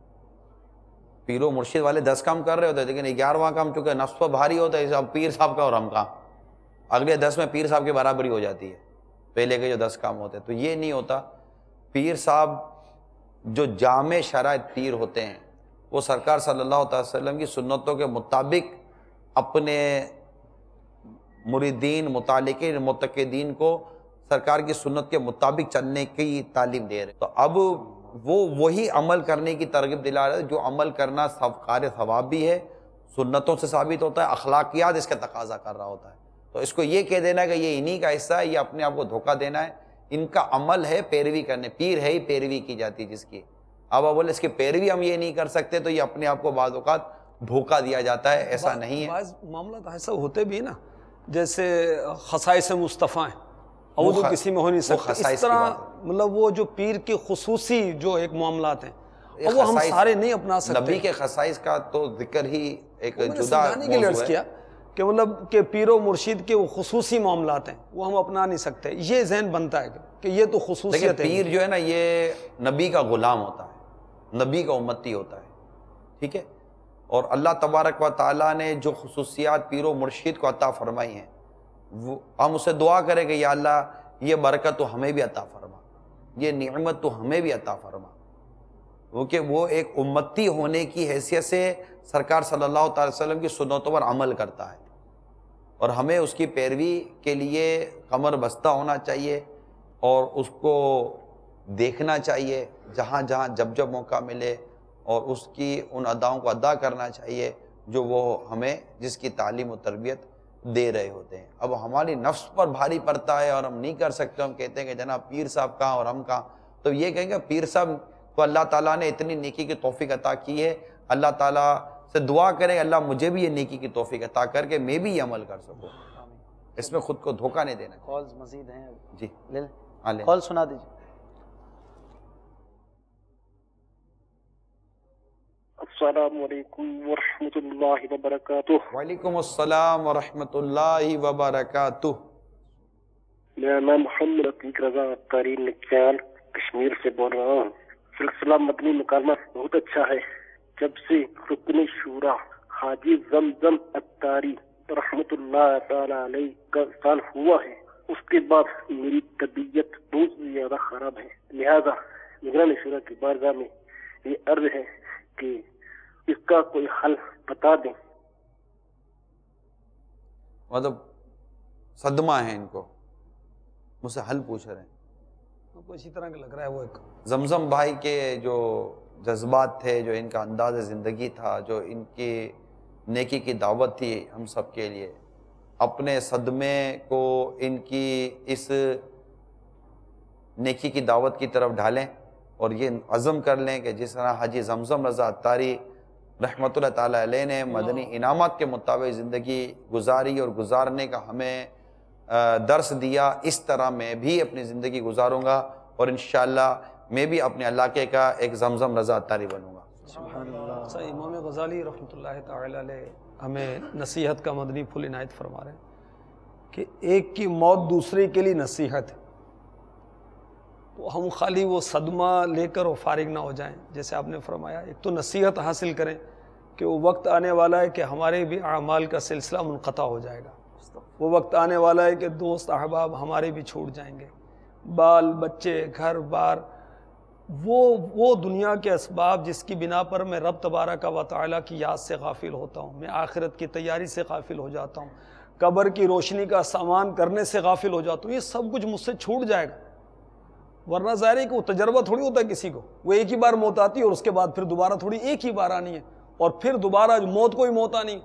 C: پیر و مرشد والے دس کام کر رہے ہوتے ہیں، لیکن گیارہواں کام چونکہ نفس پر بھاری ہوتا ہے، اب پیر صاحب کا اور ہم کا اگلے دس میں پیر صاحب کی برابری ہو جاتی ہے پہلے کے جو دس کام ہوتے ہیں۔ تو یہ نہیں ہوتا، پیر صاحب جو جامع شرائط پیر ہوتے ہیں وہ سرکار صلی اللہ تعالی وسلم کی سنتوں کے مطابق اپنے مریدین متعلقین معتقدین کو سرکار کی سنت کے مطابق چلنے کی تعلیم دے رہے۔ تو اب وہ وہی عمل کرنے کی ترغیب دلا رہے جو عمل کرنا کار ثواب بھی ہے، سنتوں سے ثابت ہوتا ہے، اخلاقیات اس کا تقاضا کر رہا ہوتا ہے۔ تو اس کو یہ کہہ دینا ہے کہ یہ انہی کا حصہ ہے، یہ اپنے آپ کو دھوکہ دینا ہے، ان کا عمل ہے پیروی کرنے، پیر ہے ہی پیروی کی جاتی جس کی، اب اب بولے اس کی پیروی ہم یہ نہیں کر سکتے تو یہ اپنے آپ کو بعض اوقات دھوکہ دیا جاتا ہے، ایسا نہیں ہے۔
D: بعض معاملات ایسا ہوتے بھی نا، جیسے خصائص مصطفیٰ ہیں اور وہ تو کسی میں ہو نہیں سکتے، اس طرح مطلب وہ جو پیر کی خصوصی جو ایک معاملات ہیں اور وہ ہم سارے نہیں اپنا سکتے۔
C: نبی کے خصائص کا تو ذکر ہی ایک جدا
D: کے لیے عرض کیا کہ مطلب کہ پیر و مرشید کے وہ خصوصی معاملات ہیں وہ ہم اپنا نہیں سکتے، یہ ذہن بنتا ہے کہ یہ تو خصوصیت ہے۔
C: پیر جو ہے نا یہ نبی کا غلام ہوتا ہے، نبی کا امتی ہوتا ہے، ٹھیک ہے، اور اللہ تبارک و تعالیٰ نے جو خصوصیات پیر و مرشید کو عطا فرمائی ہیں وہ ہم اسے دعا کریں کہ یا اللہ یہ برکت تو ہمیں بھی عطا فرما، یہ نعمت تو ہمیں بھی عطا فرما، کیونکہ وہ ایک امتی ہونے کی حیثیت سے سرکار صلی اللہ تعالی وسلم کی سنتوں پر عمل کرتا ہے، اور ہمیں اس کی پیروی کے لیے کمر بستہ ہونا چاہیے اور اس کو دیکھنا چاہیے جہاں جہاں جب جب موقع ملے، اور اس کی ان اداؤں کو ادا کرنا چاہیے جو وہ ہمیں جس کی تعلیم و تربیت دے رہے ہوتے ہیں۔ اب ہماری نفس پر بھاری پڑتا ہے اور ہم نہیں کر سکتے، ہم کہتے ہیں کہ جناب پیر صاحب کہاں اور ہم کہاں، تو یہ کہیں گے پیر صاحب تو اللہ تعالیٰ نے اتنی نیکی کی توفیق عطا کی ہے. اللہ تعالیٰ سے دعا کریں اللہ مجھے بھی یہ نیکی کی توفیق عطا کر کے میں بھی یہ عمل کر سکوں. اس میں خود کو دھوکہ نہیں دینا.
B: کالز مزید ہیں
C: جی
B: لے لیں.
C: ہاں لیں.
B: کال سنا دیجیے.
H: السلام علیکم ورحمۃ اللہ وبرکاتہ.
C: وعلیکم السلام ورحمۃ اللہ وبرکاتہ.
H: میرا نام محمد عتیق رضا عطاری نکیال کشمیر سے بول رہا ہوں. سلسلہ مدنی مکالمہ بہت اچھا ہے. جب سے رکن شورا حاجی زمزم عطاری رحمۃ اللہ تعالی علیہ کا وصال ہوا ہے اس کے بعد میری طبیعت بہت زیادہ خراب ہے. لہذا نگران شورا کی بارگاہ میں یہ عرض ہے کہ اس کا کوئی حل بتا دیں.
C: مطلب صدمہ ہے ان کو, مجھ سے حل پوچھ رہے ہیں.
D: اسی طرح کا لگ رہا ہے وہ ایک
C: زمزم بھائی کے جو جذبات تھے, جو ان کا انداز زندگی تھا, جو ان کی نیکی کی دعوت تھی ہم سب کے لیے, اپنے صدمے کو ان کی اس نیکی کی دعوت کی طرف ڈھالیں اور یہ عزم کر لیں کہ جس طرح حاجی زمزم رضا عطاری رحمۃ اللہ تعالی علیہ نے مدنی انعامات کے مطابق زندگی گزاری اور گزارنے کا ہمیں درس دیا, اس طرح میں بھی اپنی زندگی گزاروں گا اور انشاءاللہ میں بھی اپنے علاقے کا ایک زمزم رضا عطاری بنوں گا.
D: سبحان اللہ. صحیح امام غزالی رحمۃ اللہ تعالی علیہ ہمیں نصیحت کا مدنی پھول عنایت فرما رہے ہیں کہ ایک کی موت دوسرے کے لیے نصیحت ہے. تو ہم خالی وہ صدمہ لے کر وہ فارغ نہ ہو جائیں. جیسے آپ نے فرمایا ایک تو نصیحت حاصل کریں کہ وہ وقت آنے والا ہے کہ ہمارے بھی اعمال کا سلسلہ منقطع ہو جائے گا. وہ وقت آنے والا ہے کہ دوست احباب ہمارے بھی چھوٹ جائیں گے, بال بچے گھر بار, وہ وہ دنیا کے اسباب جس کی بنا پر میں رب تبارک و تعالیٰ کی یاد سے غافل ہوتا ہوں, میں آخرت کی تیاری سے غافل ہو جاتا ہوں, قبر کی روشنی کا سامان کرنے سے غافل ہو جاتا ہوں, یہ سب کچھ مجھ سے چھوٹ جائے گا. ورنہ ظاہر ہے کہ وہ تجربہ تھوڑی ہوتا ہے کسی کو, وہ ایک ہی بار موت آتی ہے اور اس کے بعد پھر دوبارہ تھوڑی ایک ہی بار آنی ہے اور پھر دوبارہ موت کو ہی موت آنی.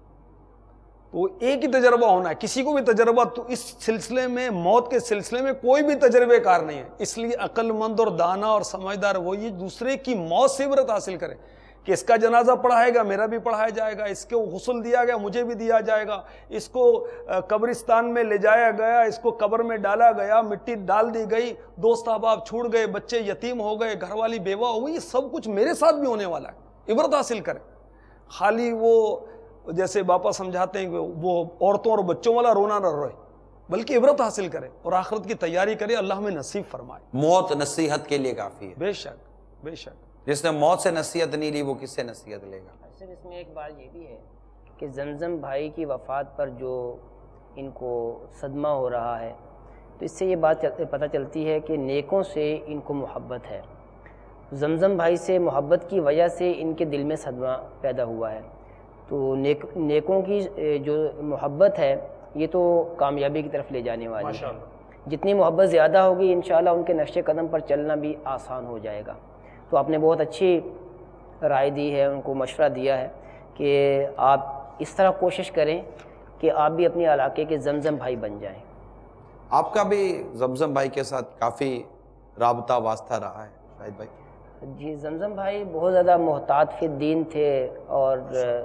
D: تو ایک ہی تجربہ ہونا ہے کسی کو بھی تجربہ. تو اس سلسلے میں موت کے سلسلے میں کوئی بھی تجربے کار نہیں ہے. اس لیے عقل مند اور دانا اور سمجھدار وہ یہ دوسرے کی موت سے عبرت حاصل کرے کہ اس کا جنازہ پڑھائے گا میرا بھی پڑھایا جائے گا, اس کو غسل دیا گیا مجھے بھی دیا جائے گا, اس کو قبرستان میں لے جایا گیا, اس کو قبر میں ڈالا گیا, مٹی ڈال دی گئی, دوست احباب چھوڑ گئے, بچے یتیم ہو گئے, گھر والی بیوہ ہو گئی, یہ سب کچھ میرے ساتھ بھی ہونے والا ہے. عبرت حاصل کرے. خالی وہ جیسے باپا سمجھاتے ہیں کہ وہ عورتوں اور بچوں والا رونا نہ روئے, بلکہ عبرت حاصل کرے اور آخرت کی تیاری کرے. اللہ ہمیں نصیب فرمائے.
C: موت نصیحت کے لیے کافی ہے.
D: بے شک بے شک.
C: جس نے موت سے نصیحت نہیں لی وہ کس سے نصیحت لے گا.
I: صرف اس میں ایک بات یہ بھی ہے کہ زمزم بھائی کی وفات پر جو ان کو صدمہ ہو رہا ہے تو اس سے یہ بات پتہ چلتی ہے کہ نیکوں سے ان کو محبت ہے. زمزم بھائی سے محبت کی وجہ سے ان کے دل میں صدمہ پیدا ہوا ہے. تو نیک نیکوں کی جو محبت ہے یہ تو کامیابی کی طرف لے جانے والی ہے. جتنی محبت زیادہ ہوگی انشاءاللہ ان کے نقش قدم پر چلنا بھی آسان ہو جائے گا. تو آپ نے بہت اچھی رائے دی ہے, ان کو مشورہ دیا ہے کہ آپ اس طرح کوشش کریں کہ آپ بھی اپنے علاقے کے زمزم بھائی بن جائیں.
C: آپ کا بھی زمزم بھائی کے ساتھ کافی رابطہ واسطہ رہا ہے شاہد بھائی.
I: جی زمزم بھائی بہت زیادہ محتاط فی الدین تھے اور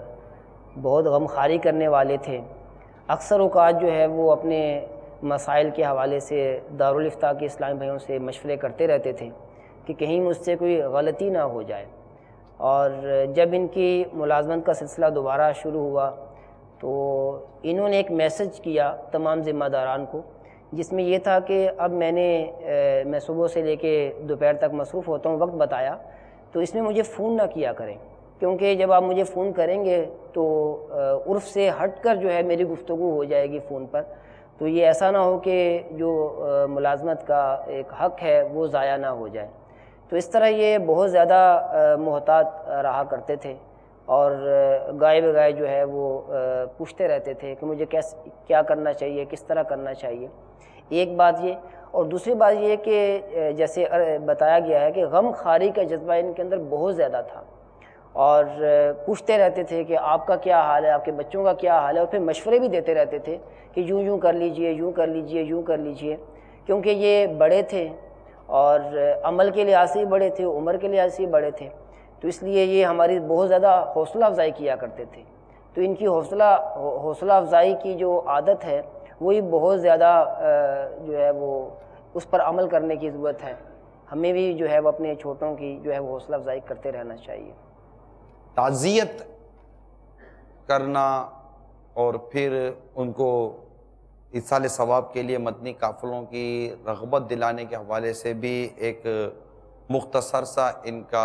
I: بہت غمخواری کرنے والے تھے. اکثر اوقات جو ہے وہ اپنے مسائل کے حوالے سے دارالافتاء کے اسلامی بھائیوں سے مشورے کرتے رہتے تھے کہ کہیں مجھ سے کوئی غلطی نہ ہو جائے. اور جب ان کی ملازمت کا سلسلہ دوبارہ شروع ہوا تو انہوں نے ایک میسج کیا تمام ذمہ داران کو, جس میں یہ تھا کہ اب میں نے میں صبح سے لے کے دوپہر تک مصروف ہوتا ہوں, وقت بتایا, تو اس میں مجھے فون نہ کیا کریں کیونکہ جب آپ مجھے فون کریں گے تو عرف سے ہٹ کر جو ہے میری گفتگو ہو جائے گی فون پر. تو یہ ایسا نہ ہو کہ جو ملازمت کا ایک حق ہے وہ ضائع نہ ہو جائے. تو اس طرح یہ بہت زیادہ محتاط رہا کرتے تھے اور گائے بگائے جو ہے وہ پوچھتے رہتے تھے کہ مجھے کیس کیا کرنا چاہیے, کس طرح کرنا چاہیے. ایک بات یہ, اور دوسری بات یہ کہ جیسے بتایا گیا ہے کہ غم خاری کا جذبہ ان کے اندر بہت زیادہ تھا اور پوچھتے رہتے تھے کہ آپ کا کیا حال ہے, آپ کے بچوں کا کیا حال ہے, اور پھر مشورے بھی دیتے رہتے تھے کہ یوں یوں کر لیجئے, یوں کر لیجئے, یوں کر لیجئے, کیونکہ یہ بڑے تھے اور عمل کے لحاظ سے بھی بڑے تھے، عمر کے لحاظ سے بھی بڑے تھے، تو اس لیے یہ ہماری بہت زیادہ حوصلہ افزائی کیا کرتے تھے۔ تو ان کی حوصلہ حوصلہ افزائی کی جو عادت ہے وہی بہت زیادہ جو ہے وہ اس پر عمل کرنے کی ضرورت ہے۔ ہمیں بھی جو ہے وہ اپنے چھوٹوں کی جو ہے وہ حوصلہ افزائی کرتے رہنا چاہیے۔
C: تعزیت کرنا اور پھر ان کو ایصال ثواب کے لیے مدنی قافلوں کی رغبت دلانے کے حوالے سے بھی ایک مختصر سا ان کا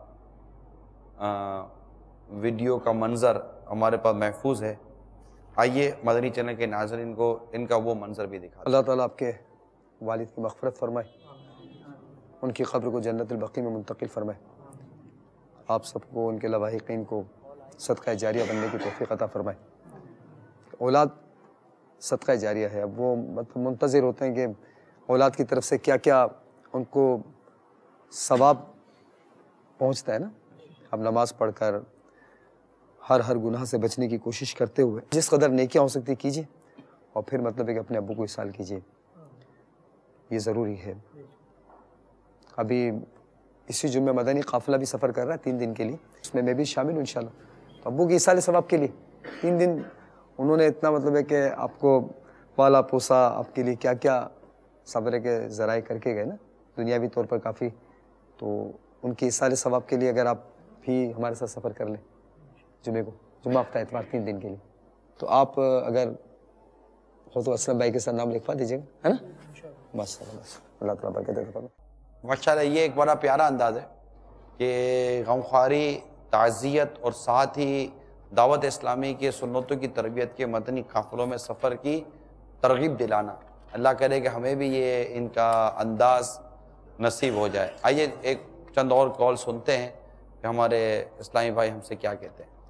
C: ویڈیو کا منظر ہمارے پاس محفوظ ہے۔ آئیے مدنی چینل کے ناظرین کو ان کا وہ منظر بھی دکھا۔
F: اللہ تعالیٰ آپ کے والد کی مغفرت فرمائے، ان کی قبر کو جنت البقیع میں منتقل فرمائے، آپ سب کو ان کے لواحقین کو صدقہ جاریہ بننے کی توفیق عطا فرمائے۔ اولاد صدقہ جاریہ ہے، اب وہ مطلب منتظر ہوتے ہیں کہ اولاد کی طرف سے کیا کیا ان کو ثواب پہنچتا ہے نا۔ اب نماز پڑھ کر ہر ہر گناہ سے بچنے کی کوشش کرتے ہوئے جس قدر نیکیاں ہو سکتی کیجیے، اور پھر مطلب ہے کہ اپنے ابو کو اصال کیجیے، یہ ضروری ہے۔ ابھی اسی جمعہ مدنی قافلہ بھی سفر کر رہا ہے تین دن کے لیے، اس میں میں بھی شامل ہوں انشاءاللہ۔ تو ابو کے اصال ثواب کے لیے تین دن انہوں نے اتنا مطلب ہے کہ آپ کو پالا پوسا، آپ کے لیے کیا کیا صبر کے ذرائع کر کے گئے نا، دنیاوی طور پر کافی، تو ان کے اصال ثواب کے لیے اگر آپ بھی ہمارے ساتھ سفر کر لیں جمعے کو، جمعہ ہفتہ اتوار تین دن کے لیے، تو آپ اگر ہو تو اسلم بھائی کے ساتھ نام لکھوا دیجیے گا، ہے نا؟ بس اللہ تعالیٰ برکت دے۔
C: ماشاءاللہ یہ ایک بڑا پیارا انداز ہے کہ غمخواری، تعزیت اور ساتھ ہی دعوت اسلامی کے سنتوں کی تربیت کے مدنی قافلوں میں سفر کی ترغیب دلانا۔ اللہ کرے کہ ہمیں بھی یہ ان کا انداز نصیب ہو جائے۔ آئیے ایک چند اور کال سنتے ہیں کہ ہمارے اسلامی بھائی ہم سے کیا کہتے ہیں۔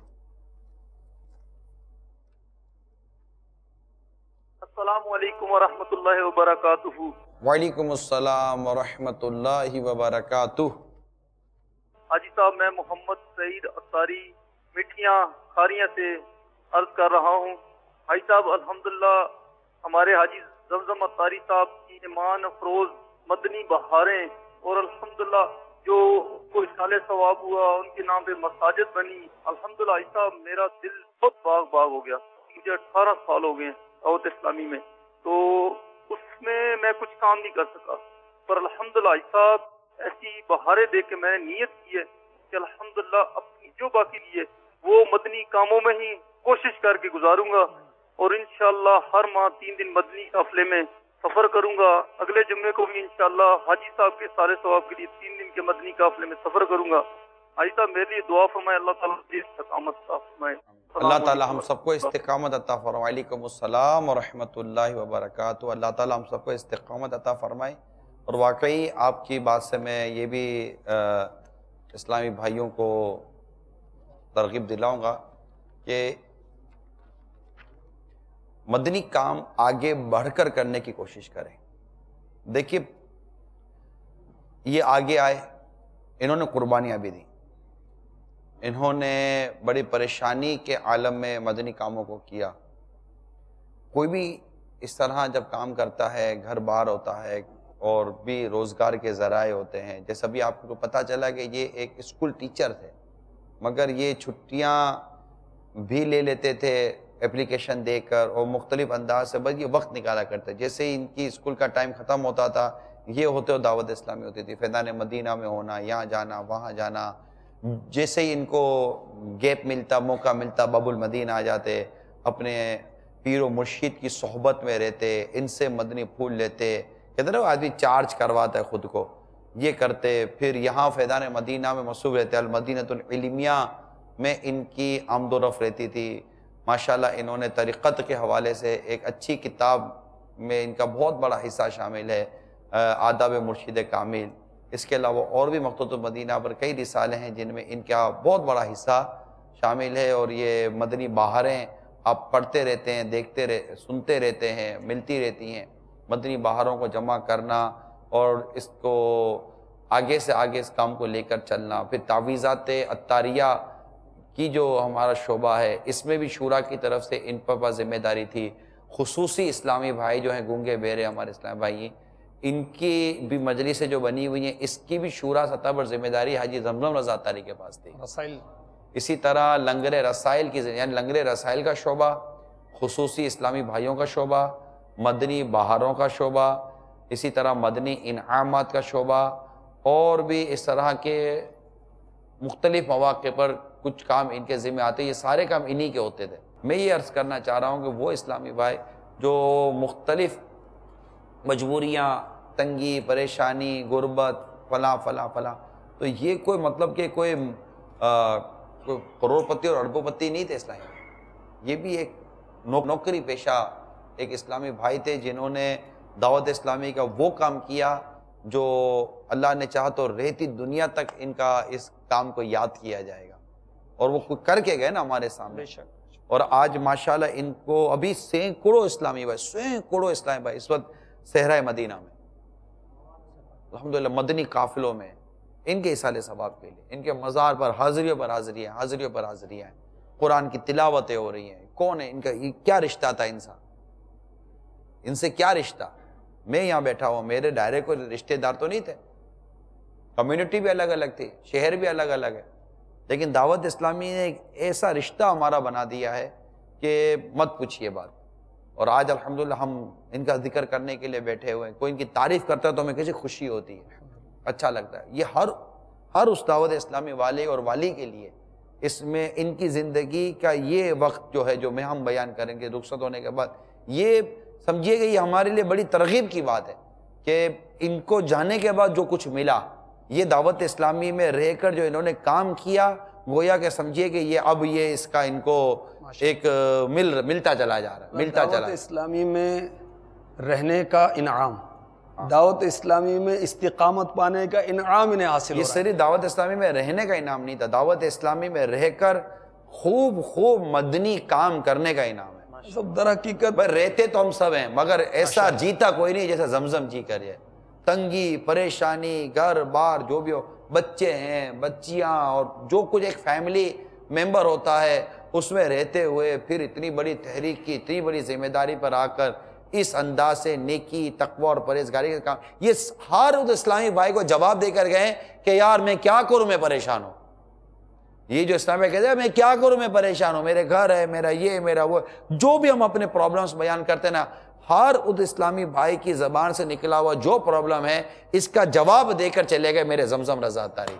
J: السلام علیکم ورحمۃ اللہ وبرکاتہ۔
C: وعلیکم السلام ورحمۃ اللہ وبرکاتہ۔
J: حاجی صاحب میں محمد سعید اتاری مٹھیاں کھاریاں سے عرض کر رہا ہوں۔ حاجی صاحب الحمدللہ ہمارے حاجی زمزم اتاری صاحب کی ایمان افروز مدنی بہاریں، اور الحمدللہ جو کو اصال ثواب ہوا، ان کے نام پہ مساجد بنی، الحمدللہ حاجی صاحب میرا دل بہت باغ باغ ہو گیا۔ مجھے اٹھارہ سال ہو گئے دعوت اسلامی میں، تو اس میں میں کچھ کام نہیں کر سکا، پر الحمدللہ حاجی صاحب ایسی بہاریں دیکھ کے میں نے نیت کی ہے کہ الحمدللہ اپنی جو باقی لیے وہ مدنی کاموں میں ہی کوشش کر کے گزاروں گا، اور انشاءاللہ ہر ماہ تین دن مدنی قافلے میں سفر کروں گا۔ اگلے جمعے کو بھی انشاءاللہ حاجی صاحب کے سارے ثواب کے لیے تین دن کے مدنی قافلے میں سفر کروں گا۔ حاجی صاحب میرے لیے دعا فرمائے، اللہ تعالیٰ مجھے استقامت عطا فرمائے۔
C: اللہ تعالیٰ ہم سب کو استقامت عطا فرمائے۔ وعلیکم السلام ورحمۃ اللہ وبرکاتہ۔ اللہ تعالیٰ ہم سب کو استقامت عطا فرمائے۔ اور واقعی آپ کی بات سے میں یہ بھی اسلامی بھائیوں کو ترغیب دلاؤں گا کہ مدنی کام آگے بڑھ کر کرنے کی کوشش کریں۔ دیکھیے یہ آگے آئے، انہوں نے قربانیاں بھی دیں، انہوں نے بڑی پریشانی کے عالم میں مدنی کاموں کو کیا۔ کوئی بھی اس طرح جب کام کرتا ہے، گھر بار ہوتا ہے اور بھی روزگار کے ذرائع ہوتے ہیں، جیسا بھی آپ کو پتہ چلا کہ یہ ایک اسکول ٹیچر تھے، مگر یہ چھٹیاں بھی لے لیتے تھے اپلیکیشن دے کر، اور مختلف انداز سے بس یہ وقت نکالا کرتے۔ جیسے ہی ان کی اسکول کا ٹائم ختم ہوتا تھا، یہ ہوتے ہو دعوت اسلامی ہوتی تھی، فیضان مدینہ میں ہونا، یہاں جانا وہاں جانا، جیسے ہی ان کو گیپ ملتا، موقع ملتا، باب المدینہ آ جاتے، اپنے پیر و مرشید کی صحبت میں رہتے، ان سے مدنی پھول لیتے، کہتے ہیں آدمی چارج کرواتا ہے خود کو، یہ کرتے، پھر یہاں فیضان مدینہ میں مصروف رہتے، المدینۃ العلمیہ میں ان کی آمد و رفت رہتی تھی۔ ماشاءاللہ انہوں نے طریقت کے حوالے سے ایک اچھی کتاب میں ان کا بہت بڑا حصہ شامل ہے، آداب مرشد کامل۔ اس کے علاوہ اور بھی مقتوط المدینہ پر کئی رسالے ہیں جن میں ان کا بہت بڑا حصہ شامل ہے، اور یہ مدنی بہاریں آپ پڑھتے رہتے ہیں، دیکھتے رہ سنتے رہتے ہیں، ملتی رہتی ہیں۔ مدنی بہاروں کو جمع کرنا اور اس کو آگے سے آگے اس کام کو لے کر چلنا، پھر تعویذات اتاریہ کی جو ہمارا شعبہ ہے، اس میں بھی شورا کی طرف سے ان پر ذمہ داری تھی۔ خصوصی اسلامی بھائی جو ہیں گونگے بہرے ہمارے اسلامی بھائی، ان کی بھی مجلسیں جو بنی ہوئی ہیں اس کی بھی شورا سطح پر ذمہ داری حاجی زمزم رضا تاری کے پاس تھی.
D: رسائل
C: اسی طرح لنگر رسائل کی یعنی لنگر رسائل کا شعبہ، خصوصی اسلامی بھائیوں کا شعبہ، مدنی بہاروں کا شعبہ، اسی طرح مدنی انعامات کا شعبہ، اور بھی اس طرح کے مختلف مواقع پر کچھ کام ان کے ذمہ آتے. یہ سارے کام انہی کے ہوتے تھے. میں یہ عرض کرنا چاہ رہا ہوں کہ وہ اسلامی بھائی جو مختلف مجبوریاں، تنگی، پریشانی، غربت، فلاں فلاں فلاں، تو یہ کوئی مطلب کہ کوئی کروڑ پتی اور اربوں پتی نہیں تھے اسلامی. یہ بھی ایک نوکری پیشہ ایک اسلامی بھائی تھے جنہوں نے دعوت اسلامی کا وہ کام کیا جو اللہ نے چاہا تو رہتی دنیا تک ان کا اس کام کو یاد کیا جائے گا، اور وہ کر کے گئے نا ہمارے سامنے. اور آج ماشاءاللہ ان کو ابھی سینکڑوں اسلامی بھائی سینکڑوں اسلامی بھائی اس وقت صحرائے مدینہ میں الحمدللہ مدنی قافلوں میں ان کے اصالِ ثواب کے لیے ان کے مزار پر حاضریوں پر حاضریاں حاضریوں پر حاضریاں ہیں، قرآن کی تلاوتیں ہو رہی ہیں. کون ہے ان کا؟ کیا رشتہ تھا ان سے؟ ان سے کیا رشتہ؟ میں یہاں بیٹھا ہوں، میرے دائرے کو رشتہ دار تو نہیں تھے، کمیونٹی بھی الگ الگ تھی، شہر بھی الگ الگ ہے، لیکن دعوت اسلامی نے ایک ایسا رشتہ ہمارا بنا دیا ہے کہ مت پوچھیے بات. اور آج الحمدللہ ہم ان کا ذکر کرنے کے لیے بیٹھے ہوئے ہیں. کوئی ان کی تعریف کرتا ہے تو ہمیں کیسی خوشی ہوتی ہے، اچھا لگتا ہے. یہ ہر ہر اس دعوت اسلامی والے اور والی کے لیے اس میں ان کی زندگی کا یہ وقت جو ہے جو میں ہم بیان کریں گے رخصت ہونے کے بعد، یہ سمجھیے کہ یہ ہمارے لیے بڑی ترغیب کی بات ہے کہ ان کو جانے کے بعد جو کچھ ملا، یہ دعوت اسلامی میں رہ کر جو انہوں نے کام کیا، گویا کہ سمجھیے کہ یہ اب یہ اس کا ان کو ایک مل ملتا چلا جا رہا ہے ملتا چلا.
D: دعوت اسلامی میں رہنے کا انعام، دعوت اسلامی میں استقامت پانے کا انعام انہیں حاصل ہو
C: یہ
D: رہا ہے.
C: صرف دعوت اسلامی میں رہنے کا انعام نہیں تھا، دعوت اسلامی میں رہ کر خوب خوب مدنی کام کرنے کا انعام ہے.
D: سب در حقیقت
C: بھائی رہتے تو ہم سب ہیں مگر ایسا جیتا کوئی نہیں جیسا زمزم جی کر جائے. تنگی، پریشانی، گھر بار جو بھی ہو، بچے ہیں، بچیاں، اور جو کچھ ایک فیملی ممبر ہوتا ہے اس میں رہتے ہوئے پھر اتنی بڑی تحریک کی اتنی بڑی ذمہ داری پر آ کر اس انداز سے نیکی، تقوی اور پرہیزگاری کا کام، یہ ہر اس اسلامی بھائی کو جواب دے کر گئے کہ یار میں کیا کروں، میں پریشان ہوں. یہ جو اسلام میں کہتے ہیں میں کیا کروں، میں پریشان ہوں، میرے گھر ہے، میرا یہ میرا وہ، جو بھی ہم اپنے پرابلمس بیان کرتے ہیں نا، ہر اس اسلامی بھائی کی زبان سے نکلا ہوا جو پرابلم ہے اس کا جواب دے کر چلے گئے میرے زمزم رضا تاری.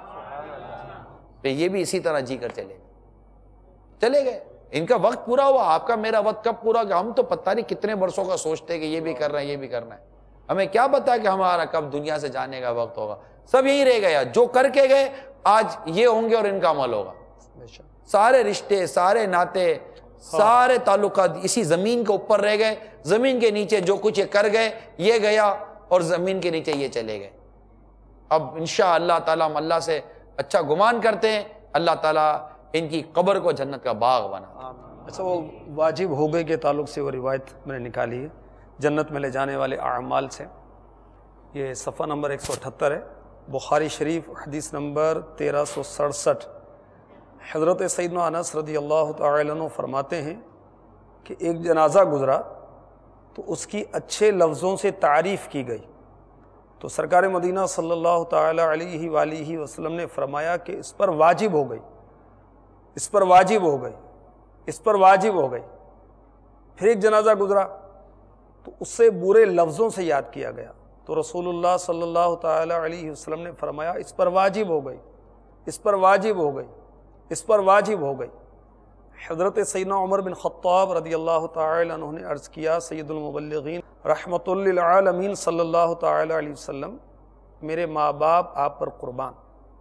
C: تو یہ بھی اسی طرح جی کر چلے گئے چلے گئے ان کا وقت پورا ہوا. آپ کا میرا وقت کب پورا گیا؟ ہم تو پتہ نہیں کتنے برسوں کا سوچتے کہ یہ بھی کرنا ہے یہ بھی کرنا ہے. ہمیں کیا پتا کہ ہمارا کب دنیا سے جانے کا وقت ہوگا. سب یہی رہ گیا، جو کر کے گئے آج یہ ہوں گے اور ان کا عمل ہوگا. سارے رشتے، سارے ناطے، سارے تعلقات اسی زمین کے اوپر رہ گئے. زمین کے نیچے جو کچھ یہ کر گئے یہ گیا، اور زمین کے نیچے یہ چلے گئے. اب انشاءاللہ تعالیٰ ہم اللہ سے اچھا گمان کرتے ہیں اللہ تعالیٰ ان کی قبر کو جنت کا باغ بنا.
D: اچھا، وہ واجب ہو گئے کے تعلق سے وہ روایت میں نے نکالی ہے جنت میں لے جانے والے اعمال سے. یہ صفحہ نمبر ایک سو اٹھتر ہے، بخاری شریف، حدیث نمبر تیرہ سو سڑسٹھ. حضرت سیدنا انس رضی اللہ تعالی عنہ فرماتے ہیں کہ ایک جنازہ گزرا تو اس کی اچھے لفظوں سے تعریف کی گئی، تو سرکار مدینہ صلی اللہ تعالی علیہ وآلہ وسلم نے فرمایا کہ اس پر واجب ہو گئی، اس پر واجب ہو گئی، اس پر واجب ہو گئی. پھر ایک جنازہ گزرا تو اس سے برے لفظوں سے یاد کیا گیا، تو رسول اللہ صلی اللہ تعالی علیہ وسلم نے فرمایا اس پر واجب ہو گئی، اس پر واجب ہو گئی، اس پر واجب ہو گئی. حضرت سیدنا عمر بن خطاب رضی اللہ تعالی عنہ نے عرض کیا سید المبلغین رحمۃ للعالمین صلی اللہ تعالی علیہ وسلم، میرے ماں باپ آپ پر قربان.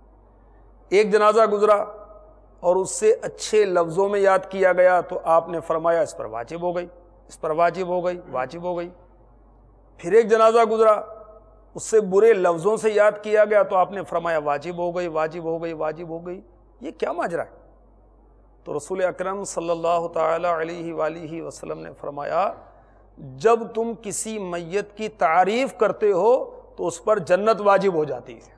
D: ایک جنازہ گزرا اور اس سے اچھے لفظوں میں یاد کیا گیا تو آپ نے فرمایا اس پر واجب ہو گئی، اس پر واجب ہو گئی، واجب ہو گئی. پھر ایک جنازہ گزرا اس سے برے لفظوں سے یاد کیا گیا تو آپ نے فرمایا واجب ہو گئی، واجب ہو گئی، واجب ہو گئی. یہ کیا ماجرا ہے؟ تو رسول اکرم صلی اللہ تعالی علیہ وآلہ وسلم نے فرمایا جب تم کسی میت کی تعریف کرتے ہو تو اس پر جنت واجب ہو جاتی ہے،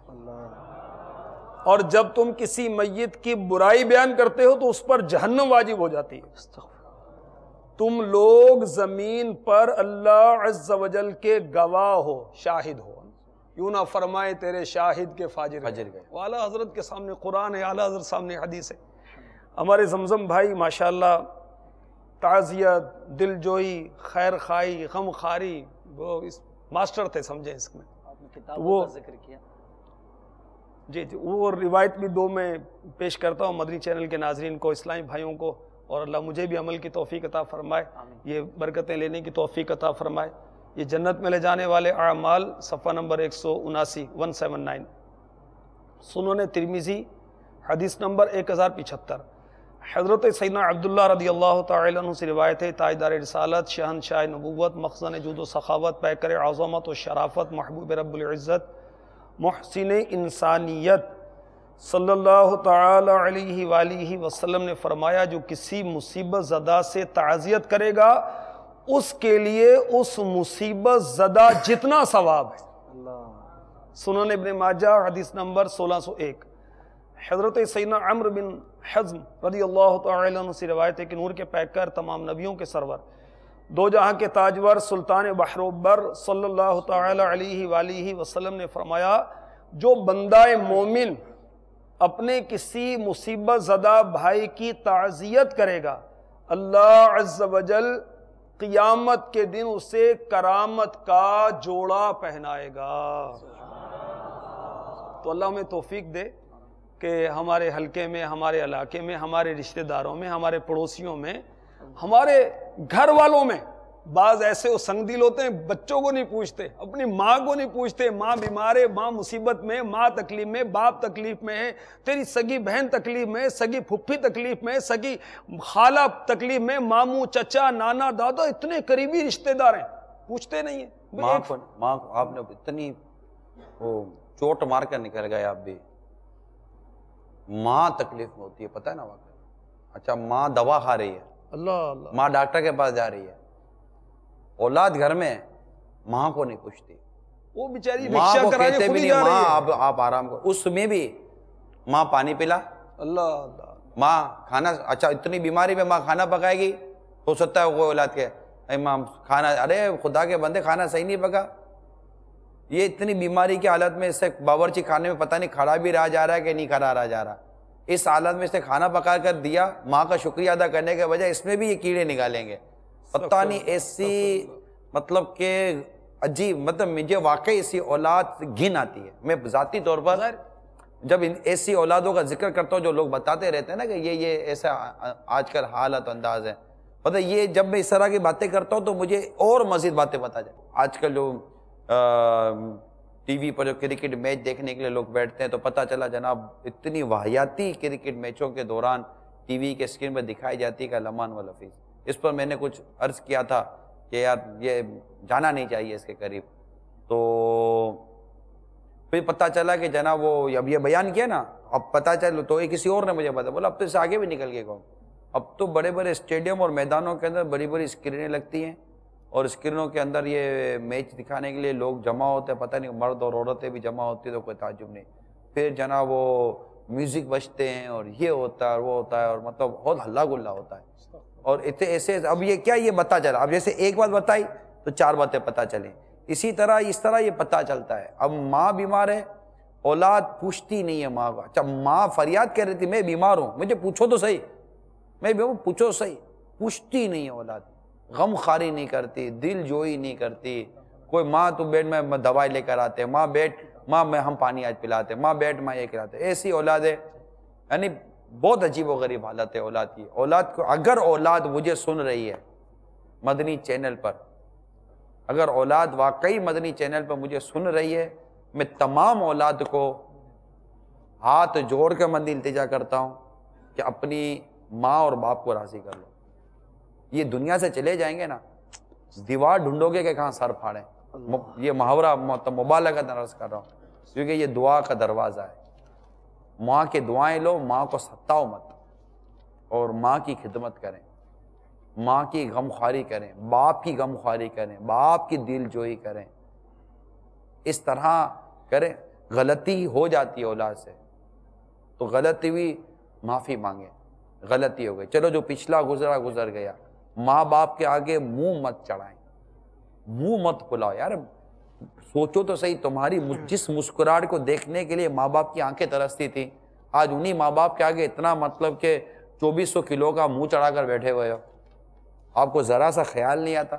D: اور جب تم کسی میت کی برائی بیان کرتے ہو تو اس پر جہنم واجب ہو جاتی ہے.
E: تم لوگ زمین پر اللہ عز و جل کے گواہ ہو، شاہد ہو، یوں نہ فرمائے تیرے شاہد کے فاجر گئے. وہ اعلیٰ حضرت کے سامنے قرآن ہے، اعلیٰ حضرت سامنے حدیث ہے. ہمارے زمزم بھائی ماشاءاللہ تعزیت، دل جوئی، خیر خائی، غم خاری، وہ اس ماسٹر تھے سمجھیں اس میں. وہ
B: ذکر کیا
E: جی جی وہ روایت بھی دو میں پیش کرتا ہوں مدنی چینل کے ناظرین کو، اسلامی بھائیوں کو، اور اللہ مجھے بھی عمل کی توفیق عطا فرمائے، یہ برکتیں لینے کی توفیق عطا فرمائے. یہ جنت میں لے جانے والے اعمال صفحہ نمبر ایک سو اناسی ون سیون نائن، سنن ترمذی حدیث نمبر ایک ہزار پچہتر. حضرت سیدنا عبداللہ رضی اللہ تعالی عنہ سے روایت ہے، تاجدار رسالت، شہنشاہ نبوت، مخزن جود و سخاوت، پیکر عظمت و شرافت، محبوب رب العزت، محسن انسانیت صلی اللہ تعالی علیہ وآلہ وسلم نے فرمایا، جو کسی مصیبت زدہ سے تعزیت کرے گا اس کے لیے اس مصیبت زدہ جتنا ثواب ہے. سنن ابن ماجہ حدیث نمبر سولہ سو ایک. حضرت سیدنا عمر بن حزم رضی اللہ تعالی عنہ سے روایت ہے کہ نور کے پیکر، تمام نبیوں کے سرور، دو جہاں کے تاجور، سلطان بحروبر صلی اللہ تعالی علیہ وآلہ وسلم نے فرمایا، جو بندہ مومن اپنے کسی مصیبت زدہ بھائی کی تعزیت کرے گا، اللہ عز و جل قیامت کے دن اسے کرامت کا جوڑا پہنائے گا. تو اللہ ہمیں توفیق دے کہ ہمارے حلقے میں، ہمارے علاقے میں، ہمارے رشتہ داروں میں، ہمارے پڑوسیوں میں، ہمارے گھر والوں میں بعض ایسے وہ سنگ دل ہوتے ہیں، بچوں کو نہیں پوچھتے، اپنی ماں کو نہیں پوچھتے، ماں بیمار ہے، ماں مصیبت میں، ماں تکلیف میں، باپ تکلیف میں ہے، تیری سگی بہن تکلیف میں، سگی پھپھی تکلیف میں، سگی خالہ تکلیف میں، ماموں، چچا، نانا، دادا، اتنے قریبی رشتہ دار ہیں، پوچھتے نہیں ہیں.
C: ماں کو ماں کو آپ نے اتنی وہ چوٹ مار کر نکل گئے. آپ بھی ماں تکلیف میں ہوتی ہے، پتہ ہے نا واقعہ. اچھا ماں دوا کھا رہی ہے،
E: اللہ اللہ،
C: ماں ڈاکٹر کے پاس جا رہی ہے، اولاد گھر میں ماں کو نہیں پوچھتی،
E: وہ بیچاری
C: ماں
E: رکشہ
C: کو
E: کرانے
C: کہتے
E: خود
C: بھی
E: ہی
C: نہیں
E: جا رہی
C: ماں
E: ہے.
C: آپ آپ آرام کرو. اس میں بھی ماں پانی پلا،
E: اللہ اللہ،
C: ماں کھانا، اچھا اتنی بیماری میں ماں کھانا پکائے گی، ہو سکتا ہے کوئی اولاد کے اے ماں کھانا، ارے خدا کے بندے کھانا صحیح نہیں پکا. یہ اتنی بیماری کی حالت میں اس سے باورچی خانے میں پتہ نہیں کھڑا بھی رہا جا رہا ہے کہ نہیں کھڑا رہا جا رہا. اس حالت میں اس نے کھانا پکا کر دیا، ماں کا شکریہ ادا کرنے کے بجائے اس میں بھی یہ کیڑے نکالیں گے. پتہ نہیں ایسی مطلب کہ عجیب، مطلب مجھے واقعی ایسی اولاد گھن آتی ہے. میں ذاتی طور پر جب ایسی اولادوں کا ذکر کرتا ہوں، جو لوگ بتاتے رہتے ہیں نا کہ یہ یہ ایسا آج کل حالت انداز ہے، پتہ یہ جب میں اس طرح کی باتیں کرتا ہوں تو مجھے اور مزید باتیں بتا جائیں. آج کل جو ٹی وی پر جو کرکٹ میچ دیکھنے کے لیے لوگ بیٹھتے ہیں تو پتہ چلا جناب اتنی واحیاتی کرکٹ میچوں کے دوران ٹی وی کے اسکرین پر دکھائی جاتی ہے کہ لمان و لفیظ. اس پر میں نے کچھ عرض کیا تھا کہ یار یہ جانا نہیں چاہیے اس کے قریب. تو پھر پتہ چلا کہ جناب وہ اب یہ بیان کیا نا، اب پتہ چل تو کسی اور نے مجھے بتا، بولا اب تو اس سے آگے بھی نکل کے کہوں، اب تو بڑے بڑے اسٹیڈیم اور میدانوں کے اندر بڑی بڑی اسکرینیں لگتی ہیں اور اسکرینوں کے اندر یہ میچ دکھانے کے لیے لوگ جمع ہوتے ہیں، پتہ نہیں مرد اور عورتیں بھی جمع ہوتی ہیں تو کوئی تعجب نہیں. پھر جناب وہ میوزک بجتے ہیں اور یہ ہوتا ہے اور وہ ہوتا ہے اور مطلب بہت ہلا گلا ہوتا ہے. اور اتنے ایسے اب یہ کیا یہ پتہ چلا، اب جیسے ایک بات بتائی تو چار باتیں پتہ چلیں، اسی طرح اس طرح یہ پتہ چلتا ہے. اب ماں بیمار ہے، اولاد پوچھتی نہیں ہے ماں کو. اچھا ماں فریاد کر رہی تھی میں بیمار ہوں، مجھے پوچھو تو صحیح، میں بیمار پوچھو صحیح، پوچھتی نہیں ہے اولاد، غم خاری نہیں کرتی، دل جوئی نہیں کرتی. کوئی ماں تو بیٹھ میں دوائی لے کر آتے، ماں بیٹھ ماں میں ہم پانی آج پلاتے، ماں بیٹھ ماں یہ کراتے. ایسی اولاد ہے، یعنی بہت عجیب و غریب حالت ہے اولاد کی. اولاد کو اگر اولاد مجھے سن رہی ہے مدنی چینل پر، اگر اولاد واقعی مدنی چینل پر مجھے سن رہی ہے، میں تمام اولاد کو ہاتھ جوڑ کے مندی التجا کرتا ہوں کہ اپنی ماں اور باپ کو راضی کر لو. یہ دنیا سے چلے جائیں گے نا، دیوار ڈھونڈو گے کہ کہاں سر پھاڑیں. یہ محاورہ مبالغہ عرض کر رہا ہوں کیونکہ یہ دعا کا دروازہ ہے. ماں کے دعائیں لو، ماں کو ستاؤ مت، اور ماں کی خدمت کریں، ماں کی غمخواری کریں، باپ کی غمخواری کریں، باپ کی دل جوئی کریں. اس طرح کریں. غلطی ہو جاتی ہے اولاد سے تو غلطی ہوئی معافی مانگیں، غلطی ہو گئی، چلو جو پچھلا گزرا گزر گیا، ماں باپ کے آگے منہ مت چڑھائیں، منہ مت کھلاؤ. یار سوچو تو صحیح، تمہاری جس مسکراہٹ کو دیکھنے کے لیے ماں باپ کی آنکھیں ترستی تھیں، آج انہی ماں باپ کے آگے اتنا مطلب کہ چوبیس سو کلو کا منہ چڑھا کر بیٹھے ہوئے ہو. آپ کو ذرا سا خیال نہیں آتا؟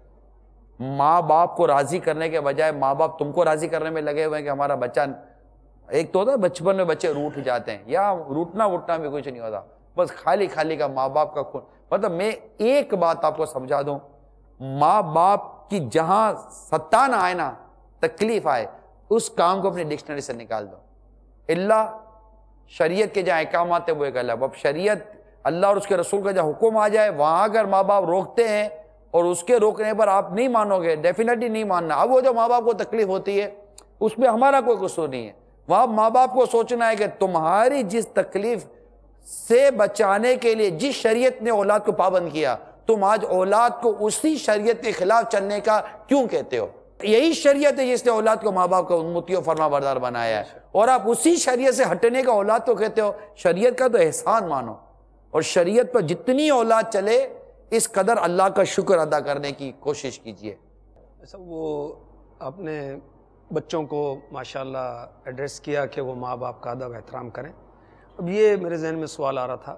C: ماں باپ کو راضی کرنے کے بجائے ماں باپ تم کو راضی کرنے میں لگے ہوئے ہیں کہ ہمارا بچہ، ایک تو ہوتا ہے بچپن میں بچے روٹ جاتے ہیں، یا روٹنا وٹنا بھی کچھ نہیں ہوتا، بس خالی خالی کا ماں باپ کا خون. مطلب میں ایک بات آپ کو سمجھا دوں، ماں باپ کی جہاں ستانا آئے نا، تکلیف آئے، اس کام کو اپنی ڈکشنری سے نکال دو. اللہ شریعت کے جہاں احکامات ہے وہ ایک الگ، اب شریعت اللہ اور اس کے رسول کا جہاں حکم آ جائے وہاں اگر ماں باپ روکتے ہیں اور اس کے روکنے پر آپ نہیں مانو گے، ڈیفینیٹلی نہیں ماننا. اب وہ جو ماں باپ کو تکلیف ہوتی ہے اس میں ہمارا کوئی قصور نہیں ہے. وہاں ماں باپ کو سوچنا ہے کہ تمہاری جس تکلیف سے بچانے کے لیے جس شریعت نے اولاد کو پابند کیا، تم آج اولاد کو اسی شریعت کے خلاف چلنے کا کیوں کہتے ہو؟ یہی شریعت ہے جس نے اولاد کو ماں باپ کا مطیع و فرما بردار بنایا ہے، اور آپ اسی شریعت سے ہٹنے کا اولاد کو کہتے ہو. شریعت کا تو احسان مانو، اور شریعت پر جتنی اولاد چلے اس قدر اللہ کا شکر ادا کرنے کی کوشش کیجیے.
E: ایسا وہ آپ نے بچوں کو ماشاءاللہ ایڈریس کیا کہ وہ ماں باپ کا ادب احترام کریں. اب یہ میرے ذہن میں سوال آ رہا تھا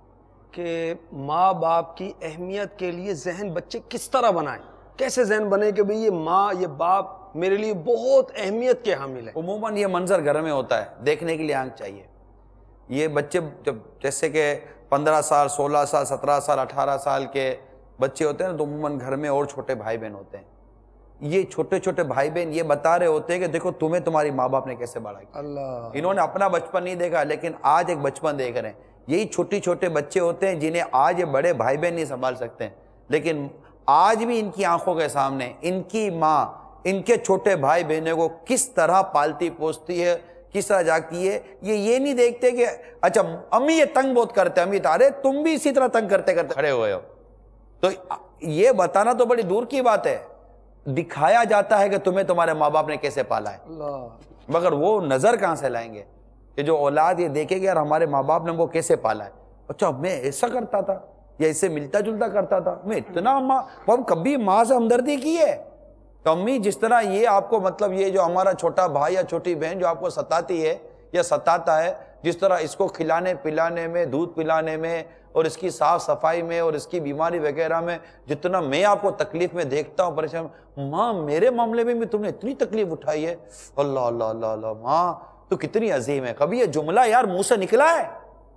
E: کہ ماں باپ کی اہمیت کے لیے ذہن بچے کس طرح بنائیں، کیسے ذہن بنے کہ بھئی یہ ماں یہ باپ میرے لیے بہت اہمیت کے حامل ہے.
C: عموماً یہ منظر گھر میں ہوتا ہے، دیکھنے کے لیے آنکھ چاہیے. یہ بچے جب جیسے کہ پندرہ سال سولہ سال سترہ سال اٹھارہ سال کے بچے ہوتے ہیں نا، تو عموماً گھر میں اور چھوٹے بھائی بہن ہوتے ہیں. یہ چھوٹے چھوٹے بھائی بہن یہ بتا رہے ہوتے ہیں کہ دیکھو تمہیں تمہاری ماں باپ نے کیسے بڑا کیا.
E: اللہ،
C: انہوں نے اپنا بچپن نہیں دیکھا لیکن آج ایک بچپن دیکھ رہے ہیں. یہی چھوٹی چھوٹے بچے ہوتے ہیں جنہیں آج یہ بڑے بھائی بہن نہیں سنبھال سکتے ہیں، لیکن آج بھی ان کی آنکھوں کے سامنے ان کی ماں ان کے چھوٹے بھائی بہنوں کو کس طرح پالتی پوستی ہے، کس طرح جاگتی ہے. یہ یہ نہیں دیکھتے کہ اچھا امی یہ تنگ بہت کرتے ہیں، امی تارے تم بھی اسی طرح تنگ کرتے کرتے کھڑے ہوئے ہو. تو یہ بتانا تو بڑی دور کی بات ہے، دکھایا جاتا ہے کہ تمہیں تمہارے ماں باپ نے کیسے پالا ہے، مگر وہ نظر کہاں سے لائیں گے کہ جو اولاد یہ دیکھے گا یار ہمارے ماں باپ نے ہم کو کیسے پالا ہے. اچھا میں ایسا کرتا تھا یا اس سے ملتا جلتا کرتا تھا، میں اتنا ماں ہم کبھی ماں سے ہمدردی کی ہے؟ تو امی جس طرح یہ آپ کو مطلب یہ جو ہمارا چھوٹا بھائی یا چھوٹی بہن جو آپ کو ستاتی ہے یا ستاتا ہے، جس طرح اس کو کھلانے پلانے میں، دودھ پلانے میں اور اس کی صاف صفائی میں اور اس کی بیماری وغیرہ میں جتنا میں آپ کو تکلیف میں دیکھتا ہوں پریشان، ماں میرے معاملے میں بھی تم نے اتنی تکلیف اٹھائی ہے. اللہ اللہ اللہ اللہ، ماں تو کتنی عظیم ہے. کبھی یہ جملہ یار منہ سے نکلا ہے؟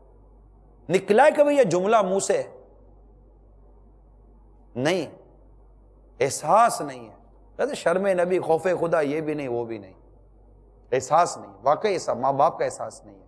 C: نکلا ہے کبھی یہ جملہ منہ سے؟ نہیں، احساس نہیں ہے. کہتے شرم نبی خوف خدا یہ بھی نہیں وہ بھی نہیں، احساس نہیں، واقعی ایسا ماں باپ کا احساس نہیں ہے.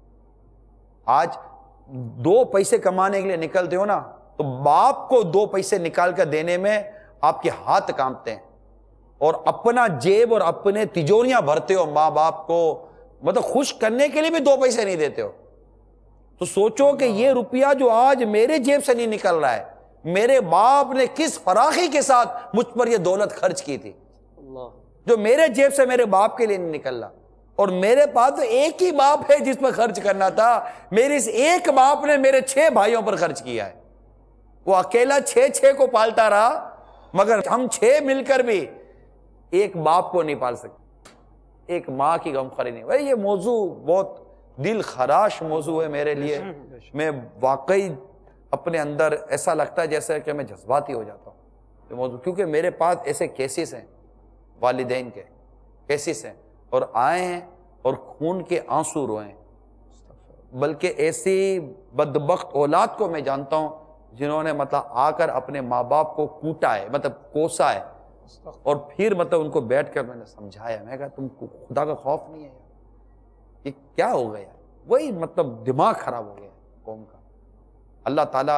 C: آج دو پیسے کمانے کے لیے نکلتے ہو نا تو باپ کو دو پیسے نکال کر دینے میں آپ کے ہاتھ کانپتے ہیں، اور اپنا جیب اور اپنے تجوریاں بھرتے ہو ماں باپ کو مطلب خوش کرنے کے لیے بھی دو پیسے نہیں دیتے ہو. تو سوچو کہ یہ روپیہ جو آج میرے جیب سے نہیں نکل رہا ہے، میرے باپ نے کس فراخی کے ساتھ مجھ پر یہ دولت خرچ کی تھی جو میرے جیب سے میرے باپ کے لیے نہیں نکل رہا. اور میرے پاس تو ایک ہی باپ ہے جس پر خرچ کرنا تھا، میرے اس ایک باپ نے میرے چھ بھائیوں پر خرچ کیا ہے. وہ اکیلا چھ چھ کو پالتا رہا، مگر ہم چھ مل کر بھی ایک باپ کو نہیں پال سکتے. ایک ماں کی غمخواری نہیں. بھائی یہ موضوع بہت دل خراش موضوع ہے میرے لیے. میں واقعی اپنے اندر ایسا لگتا ہے جیسے کہ میں جذباتی ہو جاتا ہوں یہ موضوع، کیونکہ میرے پاس ایسے کیسز ہیں والدین کے کیسز ہیں اور آئے ہیں اور خون کے آنسو روئے ہیں. بلکہ ایسی بدبخت اولاد کو میں جانتا ہوں جنہوں نے مطلب آ کر اپنے ماں باپ کو کوٹا ہے، مطلب کوسا ہے، اور پھر مطلب ان کو بیٹھ کر میں نے سمجھایا. میں کہا تم کو خدا کا خوف نہیں ہے یار، یہ کیا ہو گیا؟ وہی مطلب دماغ خراب ہو گیا قوم کا. اللہ تعالیٰ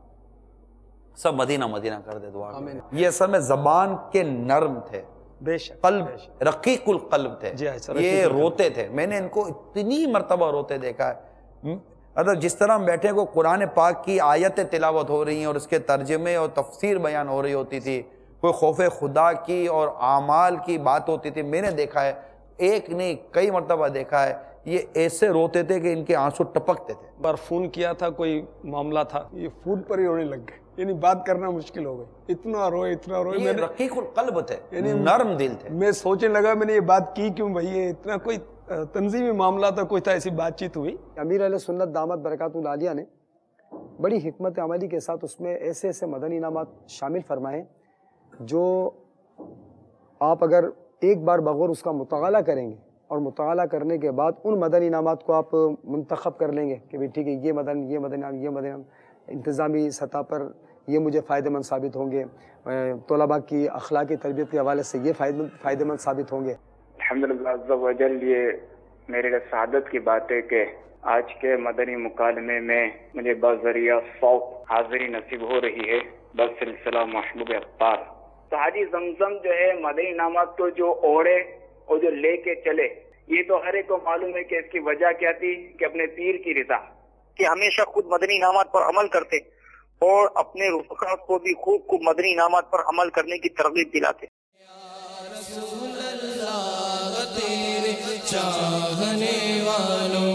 C: سب مدینہ مدینہ کر دے، دعا کریں. یہ اصل میں زبان کے نرم تھے،
E: بے شک
C: قلب رقیق القلب تھے. یہ روتے تھے، میں نے ان کو اتنی مرتبہ روتے دیکھا ہے. مطلب جس طرح ہم بیٹھے کو قرآن پاک کی آیتیں تلاوت ہو رہی ہیں اور اس کے ترجمے اور تفسیر بیان ہو رہی ہوتی تھی، کوئی خوف خدا کی اور اعمال کی بات ہوتی تھی، میں نے دیکھا ہے ایک نہیں کئی مرتبہ دیکھا ہے یہ ایسے روتے تھے کہ ان کے آنسو ٹپکتے تھے.
E: بار فون کیا تھا، کوئی معاملہ تھا، یہ فون پر ہی رونے لگ گئے. یعنی بات کرنا مشکل ہو گئی، اتنا روئے اتنا روئے.
C: یہ رقیق القلب تھے،
E: یعنی
C: نرم دل تھے.
E: میں سوچنے لگا میں نے یہ بات کی کیوں بھائی، یہ اتنا کوئی تنظیمی معاملہ تھا، کوئی تھا ایسی بات چیت ہوئی.
F: امیر علیہ سنت دامت برکات العالیہ نے بڑی حکمت عملی کے ساتھ اس میں ایسے ایسے مدنی انعامات شامل فرمائے جو آپ اگر ایک بار بغور اس کا مطالعہ کریں گے اور مطالعہ کرنے کے بعد ان مدنی انعامات کو آپ منتخب کر لیں گے کہ بھی ٹھیک ہے یہ مدن یہ مدنی انعام یہ مدنی انعام انتظامی سطح پر یہ مجھے فائدہ مند ثابت ہوں گے، طلباء کی اخلاقی تربیت کے حوالے سے یہ فائدہ مند ثابت ہوں گے.
K: الحمدللہ عز و جل، یہ میرے لیے سعادت کی بات ہے کہ آج کے مدنی مکالمے میں مجھے بذریعہ صوت حاضری نصیب ہو رہی ہے بس سلسلہ محبوب اختار. تو حاجی زمزم جو ہے مدنی انعامات کو جو اوڑے اور جو لے کے چلے، یہ تو ہر ایک کو معلوم ہے کہ اس کی وجہ کیا تھی کہ اپنے پیر کی رضا، کہ ہمیشہ خود مدنی انعامات پر عمل کرتے اور اپنے رفقا کو بھی خوب خوب مدنی انعامات پر عمل کرنے کی ترغیب دلاتے.
A: چاہنے والوں